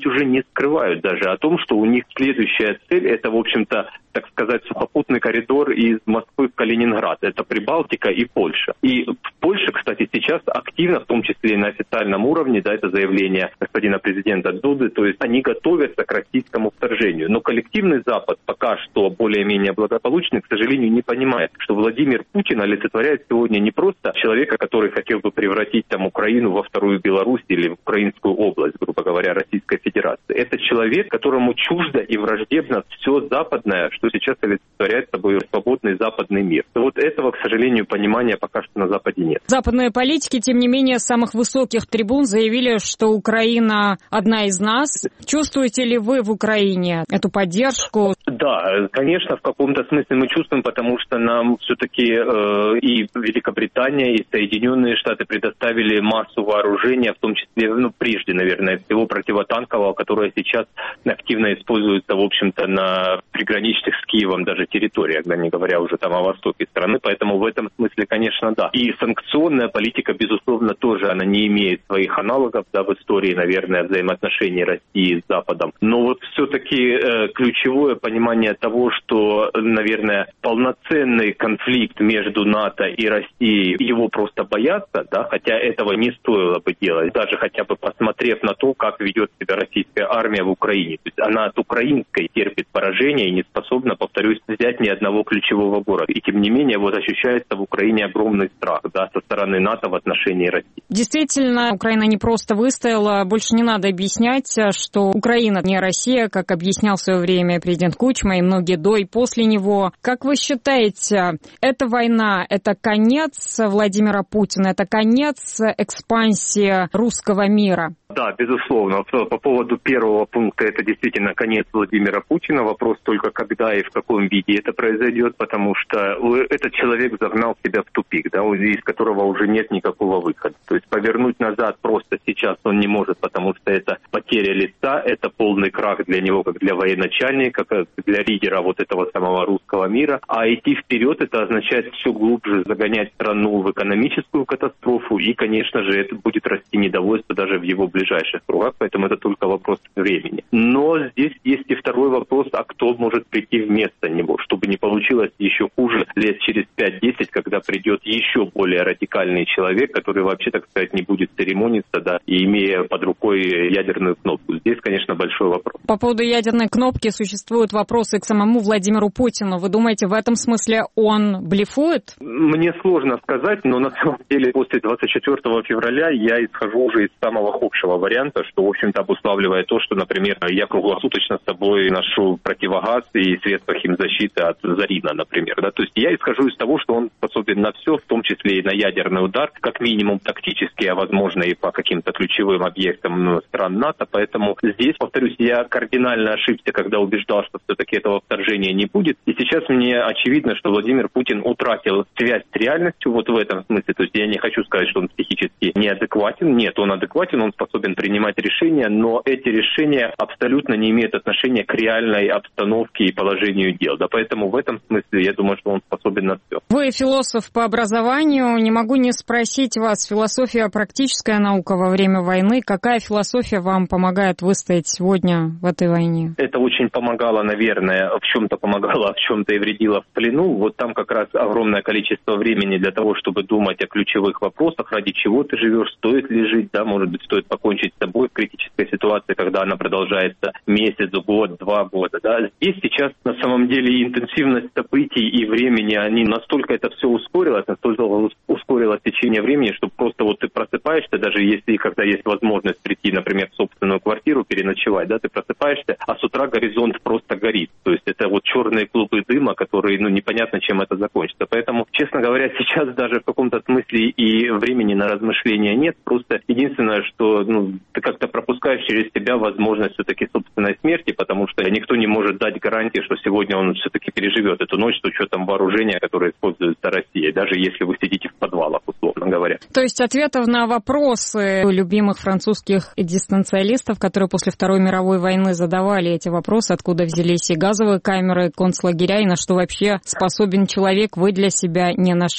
ведь уже не скрывают даже о том, что у них следующая цель – это, в общем-то, так сказать, сухопутный коридор из Москвы в Калининград. Это Прибалтика и Польша. И в Польше, кстати, сейчас активно, в том числе и на официальном уровне, да, это заявление господина президента Дуды, то есть они готовятся к российскому вторжению. Но коллективный Запад пока что более-менее благополучный, к сожалению, не понимает, что Владимир Путин олицетворяет сегодня не просто человека, который хотел бы превратить там Украину во вторую Беларусь или в украинскую область, грубо говоря, Российской Федерации. Это человек, которому чуждо и враждебно все западное, что сейчас олицетворяет собой свободный западный мир. Вот этого, к сожалению, понимания пока что на Западе нет. Западные политики, тем не менее, с самых высоких трибун заявили, что Украина одна из нас. Чувствуете ли вы в Украине эту поддержку? Да, конечно, в каком-то смысле мы чувствуем, потому что нам все-таки э, и Великобритания, и Соединенные Штаты предоставили массу вооружения, в том числе, ну, прежде, наверное, всего противотанкового, которое сейчас активно используется, в общем-то, на приграничных с Киевом даже территориях, да, не говоря уже там о востоке страны, поэтому в этом смысле, конечно, да. И санкционная политика, безусловно, тоже, она не имеет своих аналогов, да, в истории, наверное, взаимоотношений России с Западом. Но вот все-таки э, ключевое понимание того, что, наверное, полноценный конфликт между НАТО и Россией, его просто боятся, да, хотя этого не стоило бы делать, даже хотя бы посмотрев на то, как ведет себя российская армия в Украине. То есть она от украинской терпит поражение и не способна, повторюсь, взять ни одного ключевого города. И тем не менее, вот ощущается в Украине огромный страх, да, со стороны НАТО в отношении России. Действительно, Украина не просто выстояла. Больше не надо объяснять, что Украина не Россия, как объяснял в свое время президент Кучма и многие до и после него. Как вы считаете, эта война – это конец Владимира Путина, это конец экспансии русского мира? Да, безусловно. По поводу первого пункта, это действительно конец Владимира Путина. Вопрос только, когда и в каком виде это произойдет, потому что этот человек загнал себя в тупик, да, из которого уже нет никакого выхода. То есть повернуть назад просто сейчас он не может, потому что это потеря лица, это полный крах для него, как для военачальника, как для лидера вот этого самого русского мира. А идти вперед, это означает все глубже загонять страну в экономическую катастрофу, и, конечно же, это будет расти недовольство даже в его ближайших кругах, поэтому это только вопрос времени. Но здесь есть и второй вопрос, а кто может прийти вместо него, чтобы не получилось еще хуже лет через пять-десять, когда придет еще более радикальный человек, который вообще, так сказать, не будет церемониться, да, и имея под рукой ядерную кнопку. Здесь, конечно, большой вопрос. По поводу ядерной кнопки существуют вопросы к самому Владимиру Путину. Вы думаете, в этом смысле он блефует? Мне сложно сказать, но на самом деле после двадцать четвёртого февраля я исхожу уже из самого худшего варианта, что, в общем-то, обуславливает то, что, например, я круглосуточно с собой ношу противогаз и средства химзащиты от Зарина, например. Да? То есть я исхожу из того, что он способен на все, в том числе и на ядерный удар, как минимум тактически, а возможно и по каким-то ключевым объектам стран НАТО. Поэтому здесь, повторюсь, я кардинально ошибся, когда убеждал, что все-таки этого вторжения не будет. И сейчас мне очевидно, что Владимир Путин утратил связь с реальностью вот в этом смысле. То есть я не хочу сказать, что он психически неадекватен. Нет, он адекватен, он способен принимать решения, но эти решения абсолютно не имеют отношения к реальной обстановке и положению дел. Да, поэтому в этом смысле я думаю, что он способен на все. Вы философ по образованию. Не могу не спросить вас, философия — практическая наука во время войны. Какая философия вам помогает выстоять сегодня в этой войне? Это очень помогало, наверное, в чем-то помогало, а в чем-то и вредило в плену. Вот там как раз огромное количество времени для того, чтобы думать о ключевых вопросах, ради чего ты живешь, стоит ли жить, да, может быть, стоит покончить с собой в критической ситуации, когда она продолжается месяц, год, два года. Да. Здесь сейчас на самом деле интенсивность событий и времени, они настолько это все ускорилось, настолько ускорилось течение времени, что просто вот ты просыпаешься, даже если когда есть возможность прийти, например, в собственную квартиру, переночевать, да, ты просыпаешься, а с утра горизонт просто горит. То есть это вот черные клубы дыма, которые, ну, непонятно, чем это закончится. Поэтому, честно говоря, сейчас даже в каком-то смысле и времени на размышления нет. Просто единственное, что, ну, ты как-то пропускаешь через себя возможность все-таки собственной смерти, потому что никто не может дать гарантии, что сегодня он все-таки переживет эту ночь с учетом вооружения, которое используется Россией, даже если вы сидите в подвалах, условно говоря. То есть ответов на вопросы любимых французских дистанциалистов, которые после Второй мировой войны задавали эти вопросы, откуда взялись и газовые камеры, концлагеря, и на что вообще способен человек, вы для себя не нашли?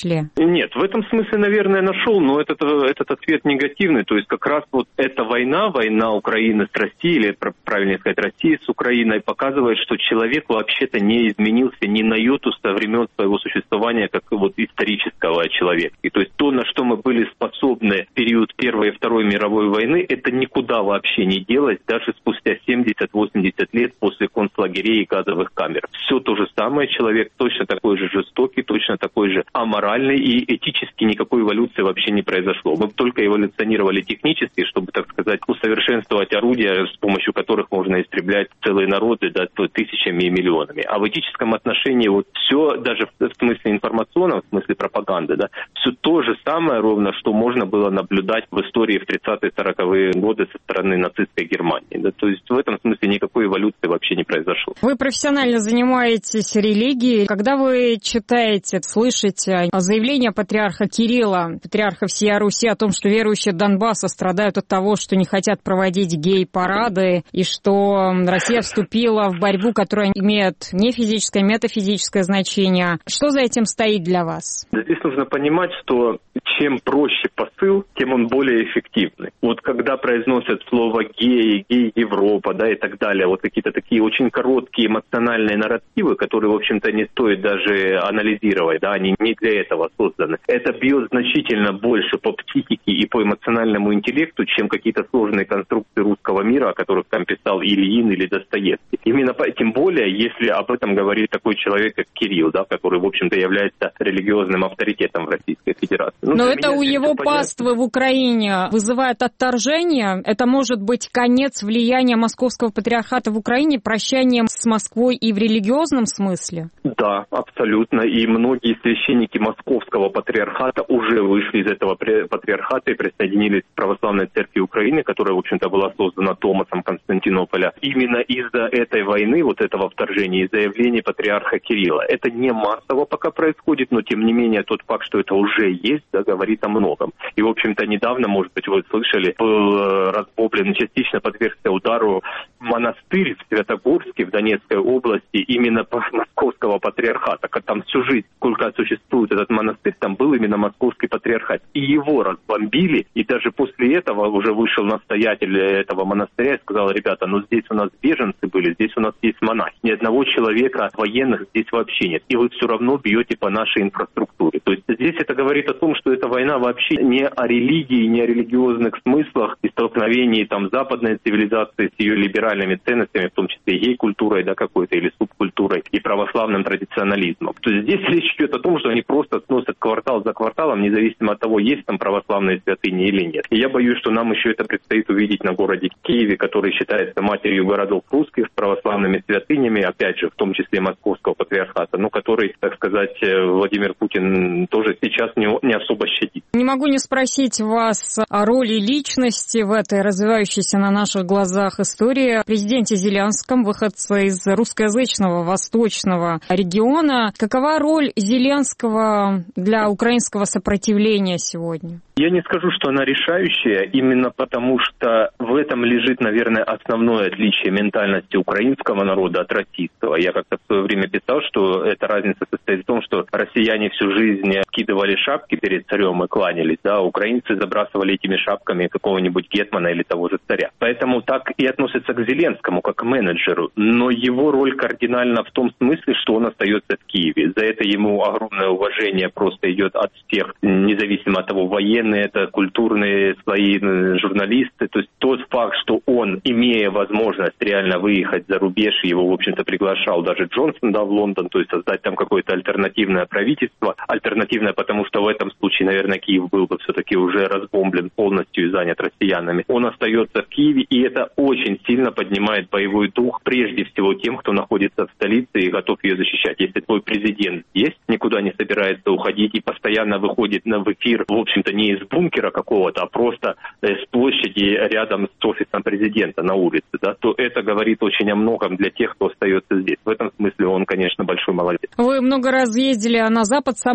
Нет, в этом смысле, наверное, нашел, но этот, этот ответ негативный. То есть как раз вот эта война, война Украины с Россией, или правильнее сказать, России с Украиной, показывает, что человек вообще-то не изменился ни на йоту со времен своего существования как вот исторического человека. И то есть то, на что мы были способны в период Первой и Второй мировой войны, это никуда вообще не делось, даже спустя семьдесят-восемьдесят лет после концлагерей и газовых камер. Все то же самое, человек точно такой же жестокий, точно такой же аморальный, и этически никакой эволюции вообще не произошло. Мы только эволюционировали технически, чтобы, так сказать, усовершенствовать орудия, с помощью которых можно истреблять целые народы, да, тысячами и миллионами. А в этическом отношении вот все, даже в смысле информационном, в смысле пропаганды, да, все то же самое ровно, что можно было наблюдать в истории в тридцатые-сороковые годы со стороны нацистской Германии. Да. То есть в этом смысле никакой эволюции вообще не произошло. Вы профессионально занимаетесь религией. Когда вы читаете, слышите заявление патриарха Кирилла, патриарха всей Руси, о том, что верующие Донбасса страдают от того, что не хотят проводить гей-парады, и что Россия вступила в борьбу, которая имеет не физическое, а метафизическое значение. Что за этим стоит для вас? Здесь нужно понимать, что чем проще посыл, тем он более эффективный. Вот когда произносят слово «гей», «гей-Европа», да, и так далее, вот какие-то такие очень короткие эмоциональные нарративы, которые, в общем-то, не стоит даже анализировать, да, они не для этого созданы. Это бьет значительно больше по психике и по эмоциональному интеллекту, чем какие-то сложные конструкции русского мира, о которых там писал Ильин или Достоевский. Именно по, тем более, если об этом говорит такой человек, как Кирилл, да, который, в общем-то, является религиозным авторитетом в Российской Федерации. Ну, Но это у его паствы в Украине вызывает отторжение. Это может быть конец влияния Московского патриархата в Украине, прощанием с Москвой и в религиозном смысле? Да, абсолютно. И многие священники Московского патриархата уже вышли из этого патриархата и присоединились к Православной Церкви Украины, которая, в общем-то, была создана Томасом Константинополя. Именно из-за этой войны, вот этого вторжения, из-за заявлений патриарха Кирилла. Это не массово пока происходит, но, тем не менее, тот факт, что это уже есть, да, говорит о многом. И, в общем-то, недавно, может быть, вы слышали, был разбомблен, частично подвергся удару монастырь в Святогорске, в Донецкой области, именно Московского патриархата. Там всю жизнь, сколько существует этот монастырь, там был именно Московский патриархат. И его разбомбили, и даже после этого уже вышел настоятель этого монастыря и сказал: ребята, ну здесь у нас беженцы были, здесь у нас есть монахи. Ни одного человека военных здесь вообще нет. И вы все равно бьете по нашей инфраструктуре. То есть здесь это говорит о том, что эта война вообще не о религии, не о религиозных смыслах и столкновении там западной цивилизации с ее либеральными ценностями, в том числе и гей-культурой, да, какой-то, или субкультурой, и православным традиционализмом. То есть здесь речь идет о том, что они просто сносят квартал за кварталом, независимо от того, есть там православные святыни или нет. И я боюсь, что нам еще это предстоит увидеть на городе Киеве, который считается матерью городов русских, с православными святынями, опять же, в том числе Московского патриархата, но который, так сказать, Владимир Путин тоже сейчас не, не особо щадит. Не могу не спросить вас о роли личности в этой развивающейся на наших глазах истории. О президенте Зеленском, выходце из русскоязычного восточного региона. Какова роль Зеленского для украинского сопротивления сегодня? Я не скажу, что она решающая, именно потому что в этом лежит, наверное, основное отличие ментальности украинского народа от российского. Я как-то в свое время писал, что эта разница состоит в том, что россияне всю жизнь кидывали шапки перед царем и кланялись, да, а украинцы забрасывали этими шапками какого-нибудь гетмана или того же царя. Поэтому так и относятся к Зеленскому, как к менеджеру. Но его роль кардинальна в том смысле, что он остается в Киеве. За это ему огромное уважение просто идет от всех, независимо от того, военные это, культурные слои, журналисты. То есть тот факт, что он, имея возможность реально выехать за рубеж, его, в общем-то, приглашал даже Джонсон, да, в Лондон, то есть создать там какое-то альтернативное правительство. Альтернативное, потому что в этом случае, наверное, Киев был бы все-таки уже разбомблен полностью и занят россиянами. Он остается в Киеве, и это очень сильно поднимает боевой дух, прежде всего тем, кто находится в столице и готов ее защищать. Если твой президент есть, никуда не собирается уходить и постоянно выходит на в эфир, в общем-то, не из бункера какого-то, а просто с площади рядом с офисом президента на улице, да, то это говорит очень о многом для тех, кто остается здесь. В этом смысле он, конечно, большой молодец. Вы много раз ездили на Запад, в самых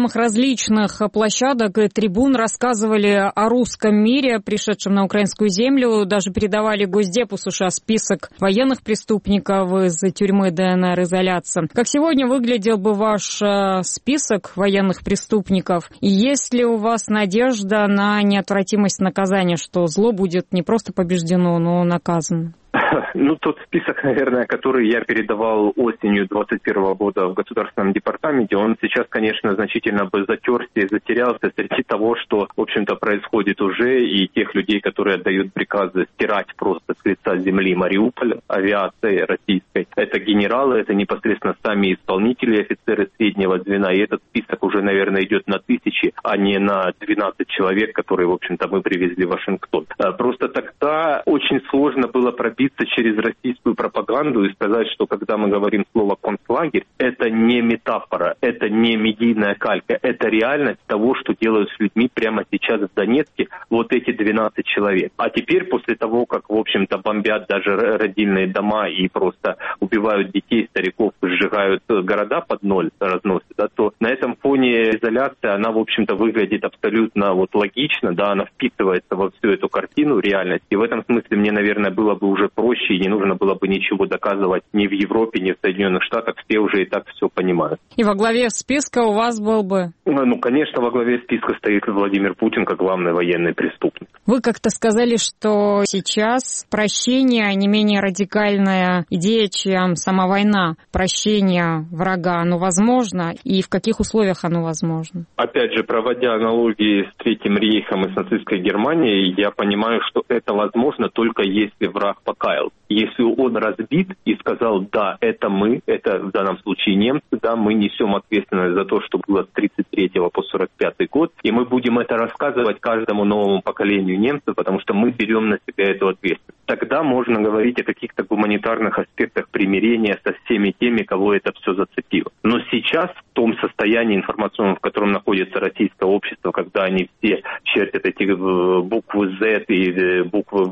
самых различных площадок и трибун рассказывали о русском мире, пришедшем на украинскую землю. Даже передавали Госдепу США список военных преступников из тюрьмы ДНР-изоляции. Как сегодня выглядел бы ваш список военных преступников? И есть ли у вас надежда на неотвратимость наказания, что зло будет не просто побеждено, но наказано? Ну, тот список, наверное, который я передавал осенью двадцать первого года в Государственном департаменте, он сейчас, конечно, значительно бы затерся и затерялся среди того, что, в общем-то, происходит уже, и тех людей, которые отдают приказы стирать просто с лица земли Мариуполь авиацией российской. Это генералы, это непосредственно сами исполнители, офицеры среднего звена, и этот список уже, наверное, идет на тысячи, а не на двенадцать человек, которые, в общем-то, мы привезли в Вашингтон. Просто тогда очень сложно было пробиться через российскую пропаганду и сказать, что когда мы говорим слово «концлагерь», это не метафора, это не медийная калька, это реальность того, что делают с людьми прямо сейчас в Донецке вот эти двенадцать человек. А теперь, после того, как, в общем-то, бомбят даже родильные дома и просто убивают детей, стариков, сжигают города под ноль, разносят, да, то на этом фоне изоляция, она, в общем-то, выглядит абсолютно вот логично, да, она вписывается во всю эту картину реальности. И в этом смысле мне, наверное, было бы уже проще, и не нужно было бы ничего доказывать ни в Европе, ни в Соединенных Штатах, все уже и так все понимают. И во главе списка у вас был бы? Ну, конечно, во главе списка стоит Владимир Путин как главный военный преступник. Вы как-то сказали, что сейчас прощение не менее радикальная идея, чем сама война. Прощение врага, оно возможно, и в каких условиях оно возможно? Опять же, проводя аналогии с Третьим рейхом и с нацистской Германией, я понимаю, что это возможно только если враг покаялся. Если он разбит и сказал, да, это мы, это в данном случае немцы, да, мы несем ответственность за то, что было с тридцать третьего по сорок пятый год, и мы будем это рассказывать каждому новому поколению немцев, потому что мы берем на себя эту ответственность. Тогда можно говорить о каких-то гуманитарных аспектах примирения со всеми теми, кого это все зацепило. Но сейчас, в том состоянии информационном, в котором находится российское общество, когда они все чертят эти буквы Z и буквы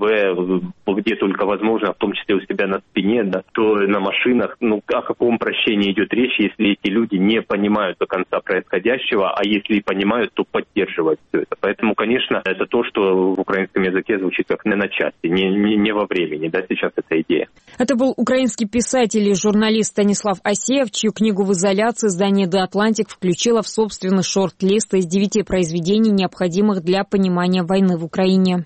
В, где только возможно, в том числе у себя на спине, да, то на машинах, ну, о каком прощении идет речь, если эти люди не понимают до конца происходящего, а если и понимают, то поддерживают все это. Поэтому, конечно, это то, что в украинском языке звучит как «не на части», не, не, не во времени, да, сейчас эта идея. Это был украинский писатель и журналист Станислав Асеев, чью книгу «В изоляции» издание «The Atlantic» включило в собственный шорт-лист из девяти произведений, необходимых для понимания войны в Украине.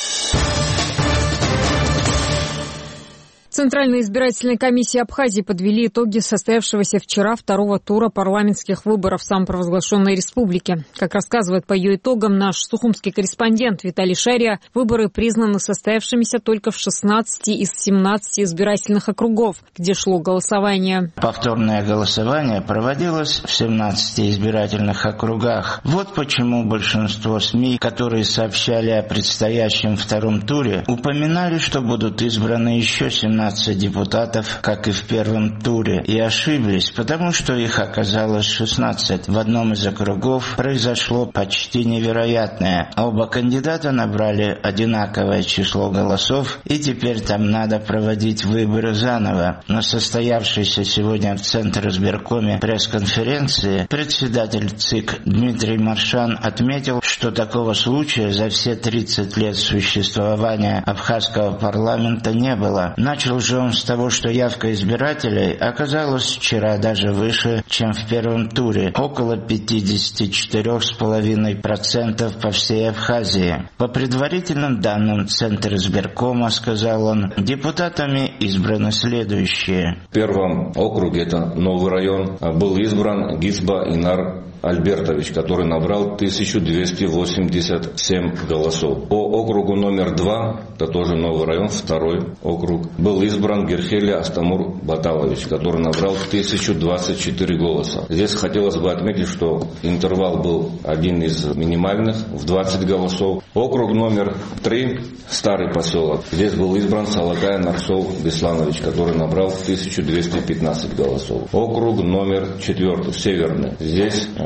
Центральная избирательная комиссия Абхазии подвели итоги состоявшегося вчера второго тура парламентских выборов самопровозглашенной республики. Как рассказывает по ее итогам наш сухумский корреспондент Виталий Шария, выборы признаны состоявшимися только в шестнадцати из семнадцати избирательных округов, где шло голосование. Повторное голосование проводилось в семнадцати избирательных округах. Вот почему большинство СМИ, которые сообщали о предстоящем втором туре, упоминали, что будут избраны еще семнадцать депутатов, как и в первом туре, и ошиблись, потому что их оказалось шестнадцать. В одном из округов произошло почти невероятное. Оба кандидата набрали одинаковое число голосов, и теперь там надо проводить выборы заново. На состоявшейся сегодня в Центризбиркоме пресс-конференции председатель ЦИК Дмитрий Маршан отметил, что такого случая за все тридцать лет существования абхазского парламента не было. Начал же он с того, что явка избирателей оказалась вчера даже выше, чем в первом туре, около пятьдесят четыре целых пять десятых процента по всей Абхазии. По предварительным данным Центризбиркома, сказал он, депутатами избраны следующие. В первом округе, это новый район, был избран Гизба Инар Альбертович, который набрал тысячу двести восемьдесят семь голосов. По округу номер два, это тоже новый район, второй округ, был избран Герхеля Астамур Баталович, который набрал тысячу двадцать четыре голоса. Здесь хотелось бы отметить, что интервал был один из минимальных, в двадцать голосов. Округ номер три, старый поселок, здесь был избран Салакай Нарсол Бесланович, который набрал тысячу двести пятнадцать голосов. Округ номер четыре, северный, здесь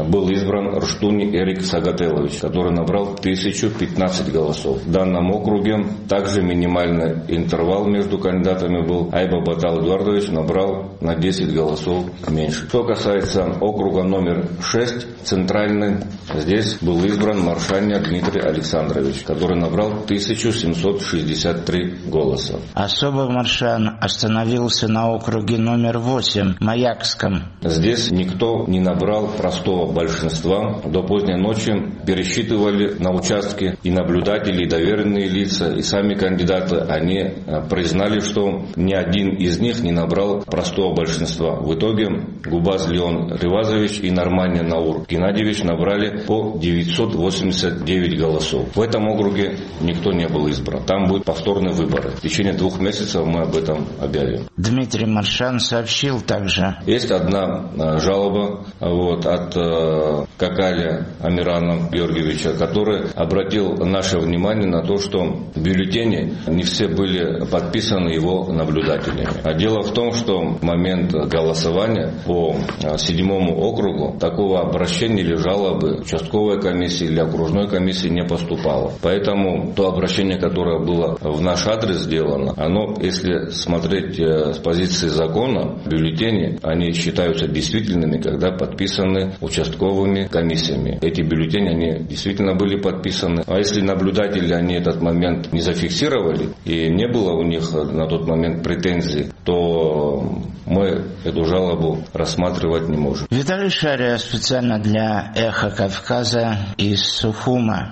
был избран Рштуни Эрик Сагателович, который набрал тысячу пятнадцать голосов. В данном округе также минимальный интервал между кандидатами был. Айба Батал Эдуардович набрал на десять голосов меньше. Что касается округа номер шесть, центральный, здесь был избран Маршаня Дмитрий Александрович, который набрал тысячу семьсот шестьдесят три голоса. Особо Маршан остановился на округе номер восемь, Маякском. Здесь никто не набрал простого большинства. До поздней ночи пересчитывали на участке и наблюдатели, и доверенные лица, и сами кандидаты. Они признали, что ни один из них не набрал простого большинства. В итоге Губаз Леон Ривазович и Нормания Наур Геннадьевич набрали по девятьсот восемьдесят девять голосов. В этом округе никто не был избран. Там будут повторные выборы. В течение двух месяцев мы об этом объявим. Дмитрий Маршан сообщил также. Есть одна жалоба вот, от э, Какаля Амирана Георгиевича, который обратил наше внимание на то, что бюллетени не все были подписаны его наблюдателями. А дело в том, что в момент голосования по седьмому округу такого обращения или жалобы участковой комиссии или окружной комиссии не поступало. Поэтому то обращение, которое было в наш адрес сделано, оно, если смотреть с позиции закона, бюллетени, они считаются действительными, когда подписаны участковыми комиссиями. Эти бюллетени, они действительно были подписаны. А если наблюдатели, они этот момент не зафиксировали и не было у них на тот момент претензий, то мы эту жалобу рассматривать не можем. Виталий Шария специально для «Эхо Кавказа» из Сухума.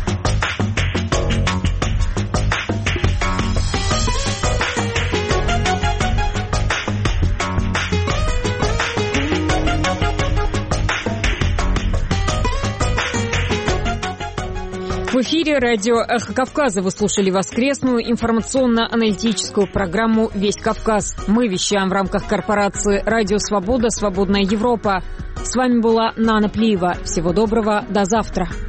В эфире радио «Эхо Кавказа». Вы слушали воскресную информационно-аналитическую программу «Весь Кавказ». Мы вещаем в рамках корпорации «Радио Свобода. Свободная Европа». С вами была Нана Плиева. Всего доброго. До завтра.